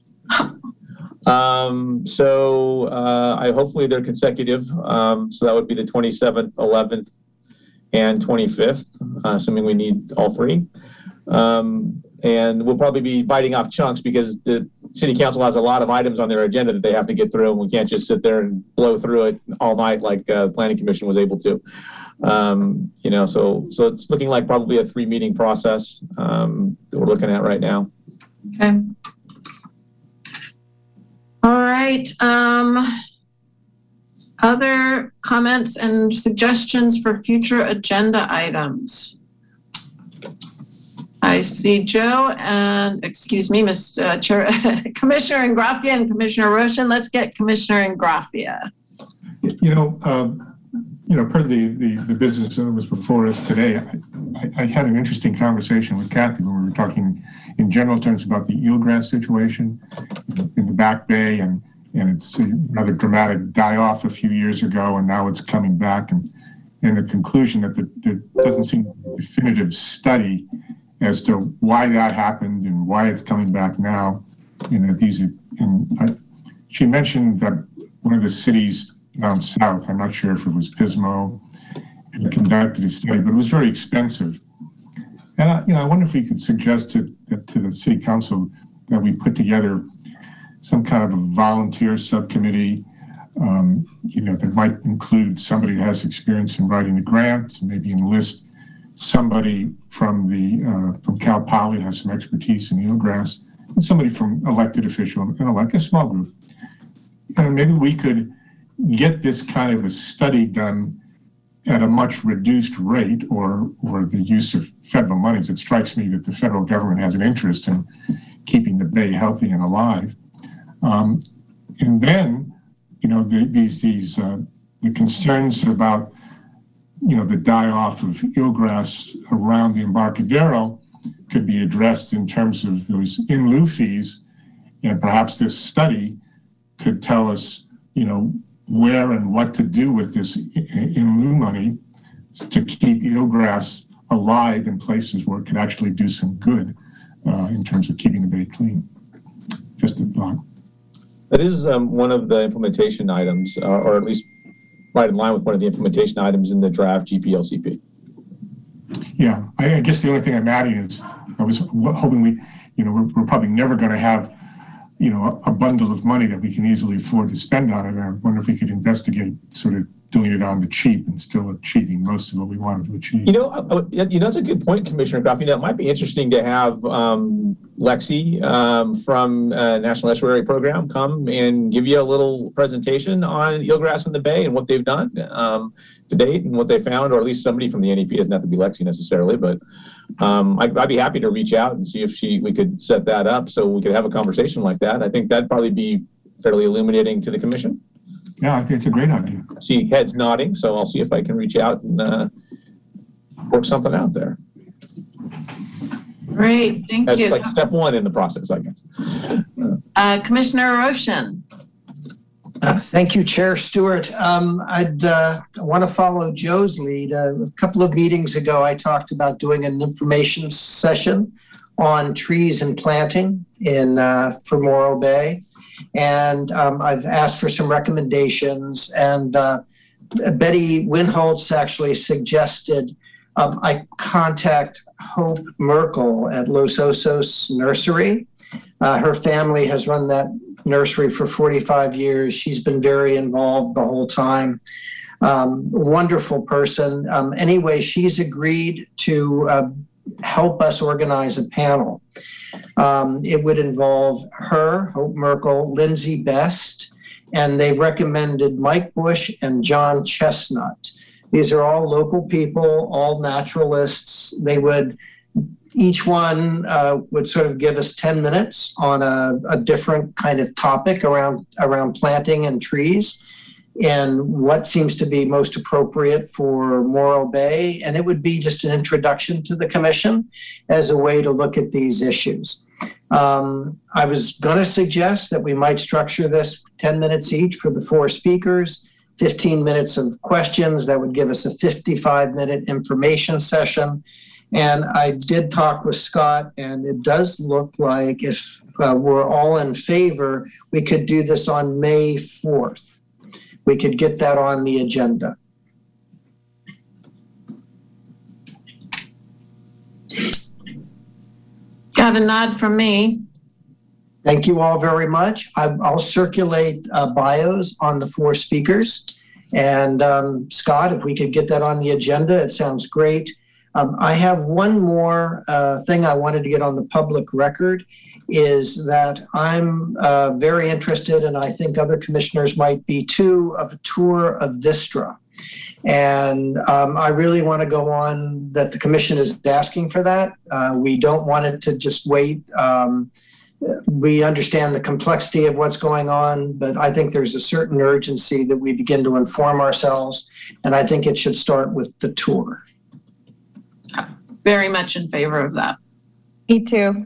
Um, so uh, I hopefully they're consecutive. Um, so that would be the twenty-seventh, eleventh, and twenty-fifth, uh, assuming we need all three. Um, and we'll probably be biting off chunks because the City Council has a lot of items on their agenda that they have to get through, and we can't just sit there and blow through it all night like uh, the Planning Commission was able to. Um, you know, so so it's looking like probably a three meeting process um, that we're looking at right now. Okay. All right. Um, other comments and suggestions for future agenda items? I see Joe and, excuse me, Mister Uh, Chair, Commissioner Ingraffia and Commissioner Roshan. Let's get Commissioner Ingraffia. You know, um, you know, per the, the, the business that was before us today, I, I, I had an interesting conversation with Kathy when we were talking in general terms about the eelgrass situation in the Back Bay, and, and it's a rather dramatic die-off a few years ago, and now it's coming back. And, and the conclusion that the, there doesn't seem to be a definitive study as to why that happened and why it's coming back now. And that these, and I, she mentioned that one of the cities down south, I'm not sure if it was Pismo, and conducted a study, but it was very expensive. And I, you know, I wonder if we could suggest to, to the City Council that we put together some kind of a volunteer subcommittee, um, you know, that might include somebody who has experience in writing a grant, maybe enlist somebody from the uh, from Cal Poly who has some expertise in eelgrass, and somebody from elected official, and like a small group. And maybe we could get this kind of a study done at a much reduced rate, or or the use of federal monies. It strikes me that the federal government has an interest in keeping the Bay healthy and alive. Um, and then, you know, the, these these uh, the concerns about, you know, the die-off of eelgrass around the Embarcadero could be addressed in terms of those in lieu fees, and perhaps this study could tell us, you know, where and what to do with this in lieu money to keep eelgrass alive in places where it could actually do some good uh, in terms of keeping the bay clean. Just a thought. That is um, one of the implementation items, uh, or at least right in line with one of the implementation items in the draft G P L C P. Yeah, I, I guess the only thing I'm adding is I was hoping we, you know, we're, we're probably never going to have, you know, a, a bundle of money that we can easily afford to spend on it. And I wonder if we could investigate sort of doing it on the cheap and still achieving most of what we wanted to achieve. You know, uh, you know, that's a good point, Commissioner Goff. You know, it might be interesting to have um, Lexi um, from uh, National Estuary Program come and give you a little presentation on eelgrass in the Bay and what they've done um, to date and what they found, or at least somebody from the N E P. Doesn't have to be Lexi necessarily, but um, I'd, I'd be happy to reach out and see if she we could set that up so we could have a conversation like that. I think that'd probably be fairly illuminating to the commission. Yeah, I think it's a great idea. See heads nodding, so I'll see if I can reach out and uh, work something out there. Great, thank That's you. like step one in the process, I guess. Uh, Commissioner Roshan. Uh, Thank you, Chair Stewart. Um, I'd uh, want to follow Joe's lead. Uh, a couple of meetings ago, I talked about doing an information session on trees and planting in uh, for Morro Bay. And um, I've asked for some recommendations. And uh, Betty Winholtz actually suggested um, I contact Hope Merkel at Los Osos Nursery. Uh, her family has run that nursery for forty-five years. She's been very involved the whole time. Um, wonderful person. Um, anyway, she's agreed to uh, help us organize a panel. Um, it would involve her, Hope Merkel, Lindsay Best, and they've recommended Mike Bush and John Chestnut. These are all local people, all naturalists. They would Each one uh, would sort of give us ten minutes on a, a different kind of topic around, around planting and trees and what seems to be most appropriate for Morro Bay. And it would be just an introduction to the commission as a way to look at these issues. Um, I was going to suggest that we might structure this ten minutes each for the four speakers, fifteen minutes of questions. That would give us a fifty-five minute information session. And I did talk with Scott, and it does look like if uh, we're all in favor, we could do this on May fourth. We could get that on the agenda. Got a nod from me. Thank you all very much. I, I'll circulate uh, bios on the four speakers. And um, Scott, if we could get that on the agenda, it sounds great. Um, I have one more uh, thing I wanted to get on the public record is that I'm uh, very interested, and I think other commissioners might be too, of a tour of Vistra. And um, I really want to go on that the commission is asking for that. Uh, we don't want it to just wait. Um, we understand the complexity of what's going on, but I think there's a certain urgency that we begin to inform ourselves. And I think it should start with the tour. Very much in favor of that. Me too.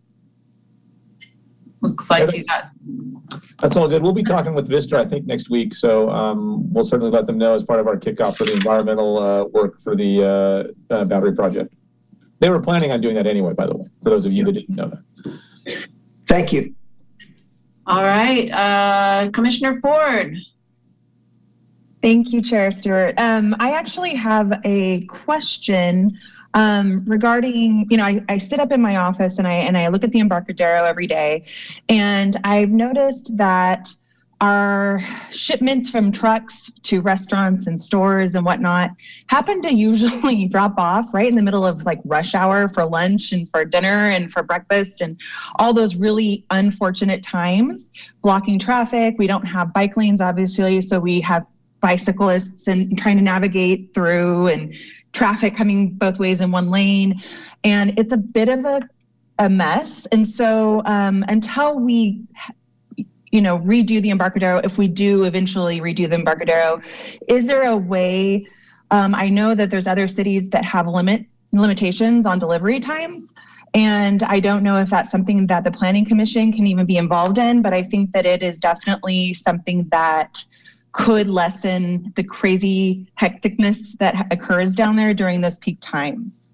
Looks like you got. That's all good. We'll be talking with Vistra, I think, next week. So um, we'll certainly let them know as part of our kickoff for the environmental uh, work for the uh, uh, battery project. They were planning on doing that anyway, by the way, for those of you that didn't know that. Thank you. All right. Uh, Commissioner Ford. Thank you, Chair Stewart. Um, I actually have a question um, regarding, you know, I, I sit up in my office and I and I look at the Embarcadero every day, and I've noticed that our shipments from trucks to restaurants and stores and whatnot happen to usually drop off right in the middle of like rush hour for lunch and for dinner and for breakfast and all those really unfortunate times, blocking traffic. We don't have bike lanes, obviously, so we have bicyclists and trying to navigate through and traffic coming both ways in one lane. And it's a bit of a, a mess. And so um, until we you know, redo the Embarcadero, if we do eventually redo the Embarcadero, is there a way, um, I know that there's other cities that have limit limitations on delivery times, and I don't know if that's something that the Planning Commission can even be involved in, but I think that it is definitely something that could lessen the crazy hecticness that occurs down there during those peak times.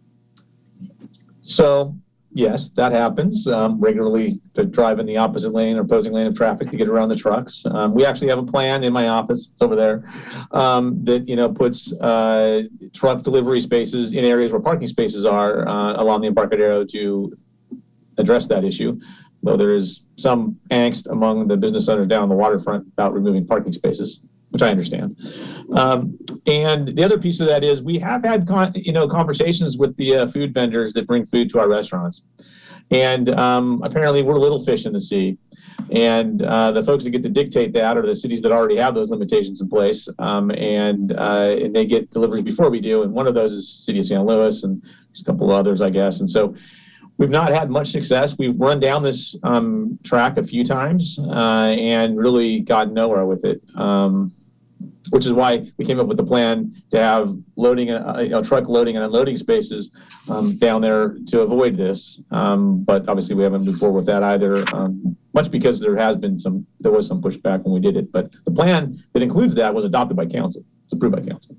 So yes, that happens um, regularly, to drive in the opposite lane or opposing lane of traffic to get around the trucks. Um, we actually have a plan in my office, it's over there, um, that, you know, puts uh, truck delivery spaces in areas where parking spaces are uh, along the Embarcadero to address that issue. Though there is some angst among the business owners down the waterfront about removing parking spaces, which I understand. Um, and the other piece of that is we have had, con- you know, conversations with the uh, food vendors that bring food to our restaurants. And um, apparently we're little fish in the sea. And uh, the folks that get to dictate that are the cities that already have those limitations in place. Um, and, uh, and they get deliveries before we do. And one of those is the city of San Luis. And a couple of others, I guess. And so we've not had much success. We've run down this um, track a few times uh, and really gotten nowhere with it, um, which is why we came up with the plan to have loading, uh, you know, truck loading and unloading spaces um, down there to avoid this. Um, but obviously, we haven't moved forward with that either, um, much because there has been some, there was some pushback when we did it. But the plan that includes that was adopted by council. It's approved by council.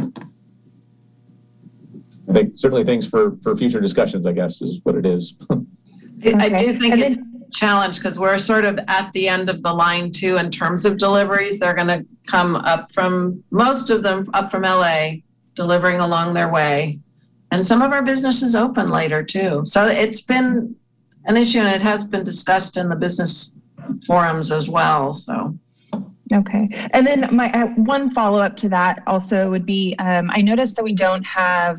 I think certainly things for, for future discussions, I guess, is what it is. I I Okay. do think And it's then- a challenge because we're sort of at the end of the line too in terms of deliveries. They're going to come up from, most of them up from L A, delivering along their way. And some of our businesses open later too. So it's been an issue and it has been discussed in the business forums as well, so. Okay. And then my uh, one follow up to that also would be um, I noticed that we don't have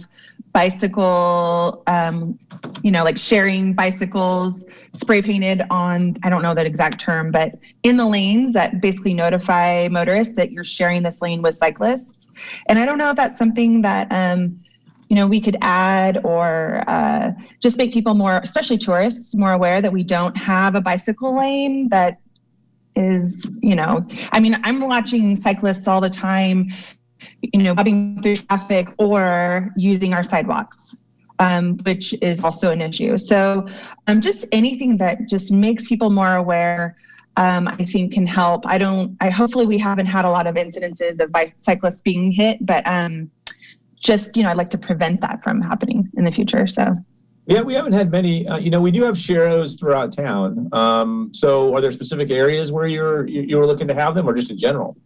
bicycle, um, you know, like sharing bicycles spray painted on, I don't know that exact term, but in the lanes that basically notify motorists that you're sharing this lane with cyclists. And I don't know if that's something that, um, you know, we could add or uh, just make people more, especially tourists, more aware that we don't have a bicycle lane that is, you know, I mean, I'm watching cyclists all the time, you know, bobbing through traffic or using our sidewalks, um, which is also an issue. So um, just anything that just makes people more aware, um, I think can help. I don't, I hopefully we haven't had a lot of incidences of cyclists being hit, but um, just, you know, I'd like to prevent that from happening in the future. So. Yeah, we haven't had many. Uh, you know, we do have Sheros throughout town. Um, so, are there specific areas where you're you, you were looking to have them, or just in general?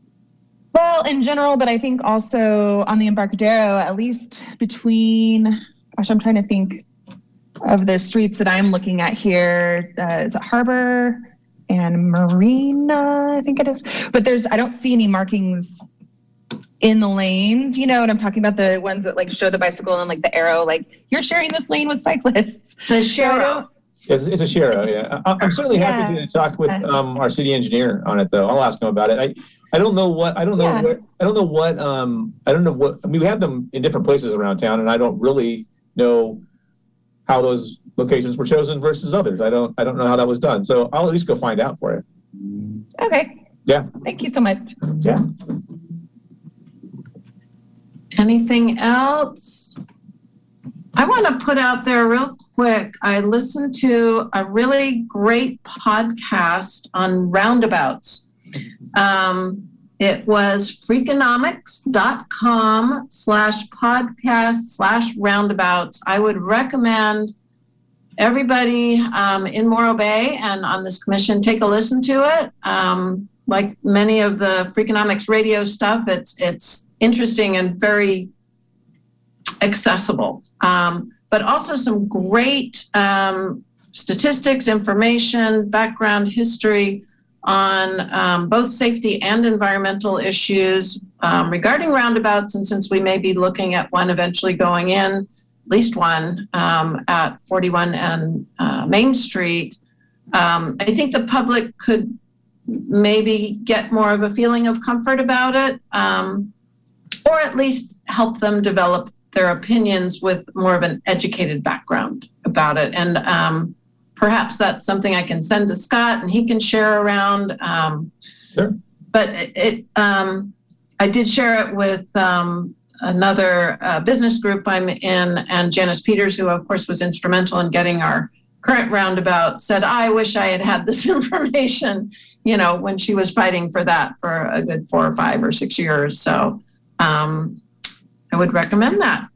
Well, in general, but I think also on the Embarcadero, at least between. Gosh, I'm trying to think of the streets that I'm looking at here. Uh, is it Harbor and Marina? I think it is. But there's. I don't see any markings in the lanes, you know what I'm talking about, the ones that like show the bicycle and like the arrow, like you're sharing this lane with cyclists. The Shero. It's, it's a Shero, yeah. I, I'm certainly happy Yeah. to talk with um, our city engineer on it, though. I'll ask him about it. I, I don't know what I don't know Yeah. where I don't know what um I don't know what I mean. We have them in different places around town, and I don't really know how those locations were chosen versus others. I don't I don't know how that was done. So I'll at least go find out for you. Okay. Yeah. Thank you so much. Yeah. Anything else? I want to put out there real quick. I listened to a really great podcast on roundabouts. Um, it was freakonomics.com slash podcast slash roundabouts. I would recommend everybody um, in Morro Bay and on this commission take a listen to it. Um, like many of the Freakonomics radio stuff, it's it's interesting and very accessible, um, but also some great um, statistics, information, background history on um, both safety and environmental issues um, regarding roundabouts. And since we may be looking at one eventually going in, at least one um, at forty-one and uh, Main Street, um, I think the public could maybe get more of a feeling of comfort about it, um, or at least help them develop their opinions with more of an educated background about it. And um, perhaps that's something I can send to Scott and he can share around. Um, Sure. But it, it um, I did share it with um, another uh, business group I'm in, and Janice Peters, who of course was instrumental in getting our current roundabout, said, I wish I had had this information, you know, when she was fighting for that for a good four or five or six years. So um, I would recommend that.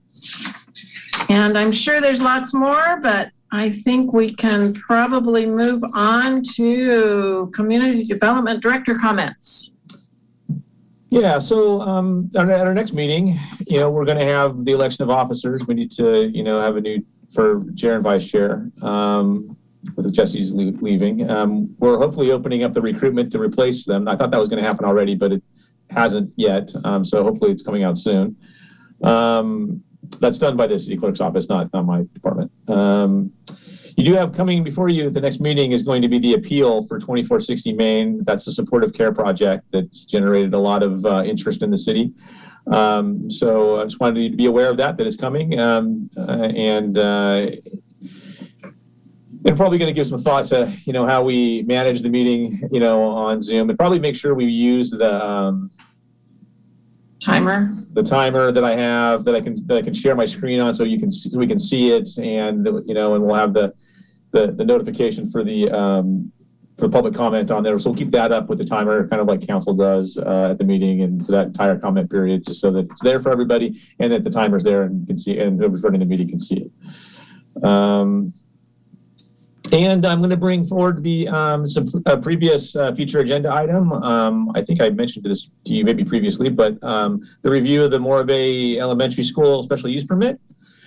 And I'm sure there's lots more, but I think we can probably move on to Community Development Director comments. Yeah, so um, at our at our next meeting, you know, we're going to have the election of officers. We need to, you know, have a new for chair and vice chair, um, with Jesse's le- leaving. Um, we're hopefully opening up the recruitment to replace them. I thought that was going to happen already, but it hasn't yet. Um, so hopefully it's coming out soon. Um, that's done by the city clerk's office, not, not my department. Um, you do have coming before you at the next meeting is going to be the appeal for twenty-four sixty Main. That's the supportive care project that's generated a lot of uh, interest in the city. Um, so I just wanted you to be aware of that, that it's coming. Um, uh, and uh, and probably going to give some thought to, you know, how we manage the meeting, you know, on Zoom, and probably make sure we use the um, Timer. the timer that I have that I can that I can share my screen on, so you can see, we can see it, and you know, and we'll have the the, the notification for the um, for public comment on there. So we'll keep that up with the timer, kind of like council does uh, at the meeting, and for that entire comment period, just so that it's there for everybody, and that the timer's there and you can see, and whoever's running the meeting can see it. Um, And I'm going to bring forward the um, some uh, previous uh, future agenda item. Um, I think I mentioned this to you maybe previously, but um, the review of the Morabay Elementary School special use permit.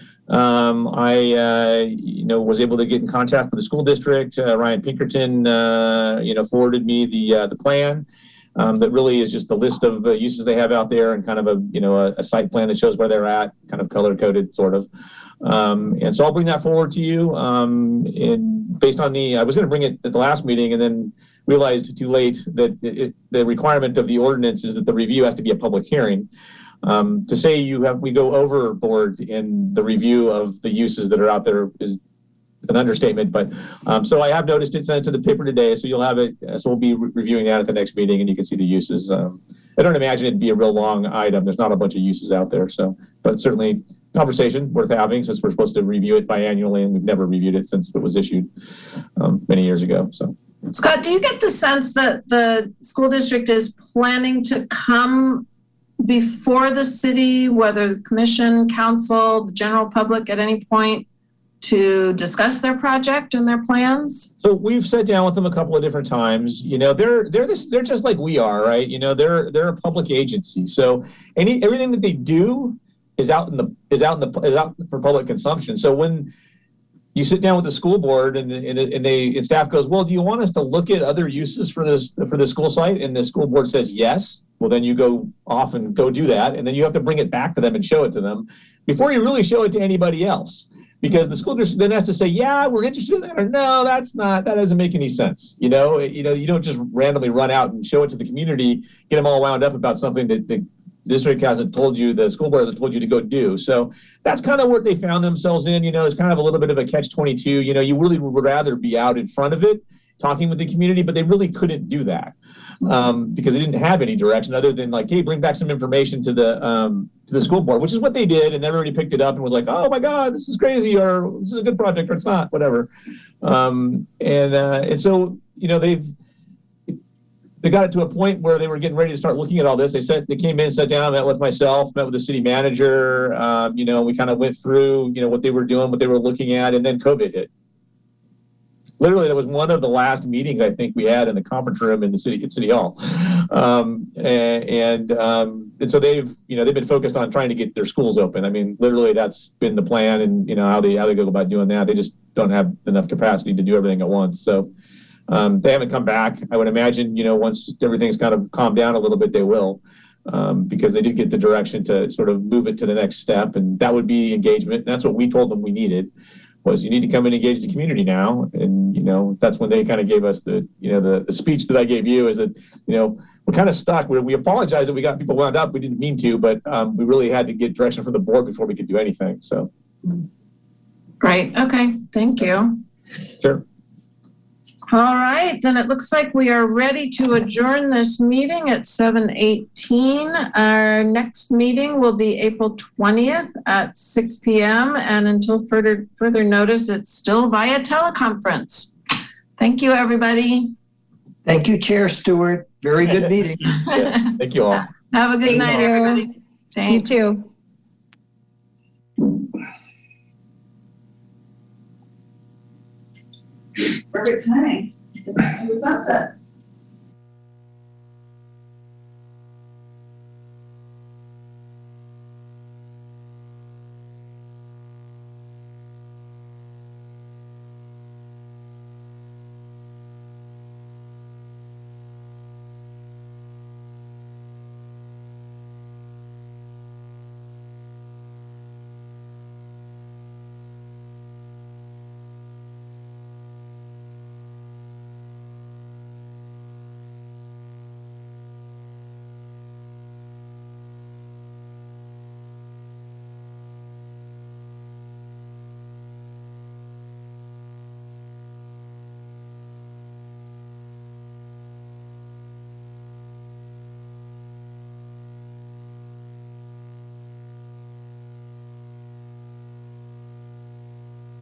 Um, I, uh, you know, was able to get in contact with the school district. Uh, Ryan Pinkerton, uh, you know, forwarded me the uh, the plan. Um, that really is just the list of uh, uses they have out there, and kind of a, you know, a, a site plan that shows where they're at, kind of color coded, sort of. Um, and so I'll bring that forward to you. Um, and based on the, I was going to bring it at the last meeting, and then realized too late that it, the requirement of the ordinance is that the review has to be a public hearing. Um, to say you have, we go overboard in the review of the uses that are out there is an understatement, but um, so I have noticed it, sent it to the paper today, so you'll have it. So we'll be re reviewing that at the next meeting, and you can see the uses. Um, I don't imagine it'd be a real long item. There's not a bunch of uses out there, so, but certainly conversation worth having, since we're supposed to review it biannually, and we've never reviewed it since it was issued um, many years ago. So, Scott, do you get the sense that the school district is planning to come before the city, whether the commission, council, the general public, at any point, to discuss their project and their plans? So we've sat down with them a couple of different times. You know, they're they're this they're just like we are, right? You know, they're they're a public agency, so any everything that they do is out in the is out in the is out for public consumption. So when you sit down with the school board and and, and they and staff goes, well, do you want us to look at other uses for this for the school site? And the school board says yes. Well, then you go off and go do that, and then you have to bring it back to them and show it to them before you really show it to anybody else. Because the school district then has to say, yeah, we're interested in that, or no, that's not, that doesn't make any sense. You know, you know, you don't just randomly run out and show it to the community, get them all wound up about something that the district hasn't told you, the school board hasn't told you to go do. So that's kind of what they found themselves in. You know, it's kind of a little bit of a catch twenty-two. You know, you really would rather be out in front of it, talking with the community, but they really couldn't do that. Um, because they didn't have any direction other than like, hey, bring back some information to the um, to the school board, which is what they did, and everybody picked it up and was like, oh my God, this is crazy, or this is a good project, or it's not, whatever. Um, and uh, and so you know they've they got it to a point where they were getting ready to start looking at all this. They said they came in, sat down, met with myself, met with the city manager. Um, you know, we kind of went through you know what they were doing, what they were looking at, and then COVID hit. Literally, that was one of the last meetings I think we had in the conference room in the city at City Hall, um, and and, um, and so they've you know they've been focused on trying to get their schools open. I mean, literally, that's been the plan, and you know how they how they go about doing that. They just don't have enough capacity to do everything at once. So um, they haven't come back. I would imagine you know once everything's kind of calmed down a little bit, they will, um, because they did get the direction to sort of move it to the next step, and that would be engagement. And that's what we told them we needed. Was you need to come and engage the community now. And, you know, that's when they kind of gave us the, you know, the, the speech that I gave you is that, you know, we're kind of stuck. We're, we apologize that we got people wound up. We didn't mean to, but um, we really had to get direction from the board before we could do anything. So. Great. Okay. Thank you. Sure. All right. Then it looks like we are ready to adjourn this meeting at seven eighteen. Our next meeting will be April twentieth at six p m And until further further notice, it's still via teleconference. Thank you, everybody. Thank you, Chair Stewart. Very good meeting. Yeah, thank you all. Have a good Thank night, you. everybody. Thanks. You too. Perfect timing. It was sunset.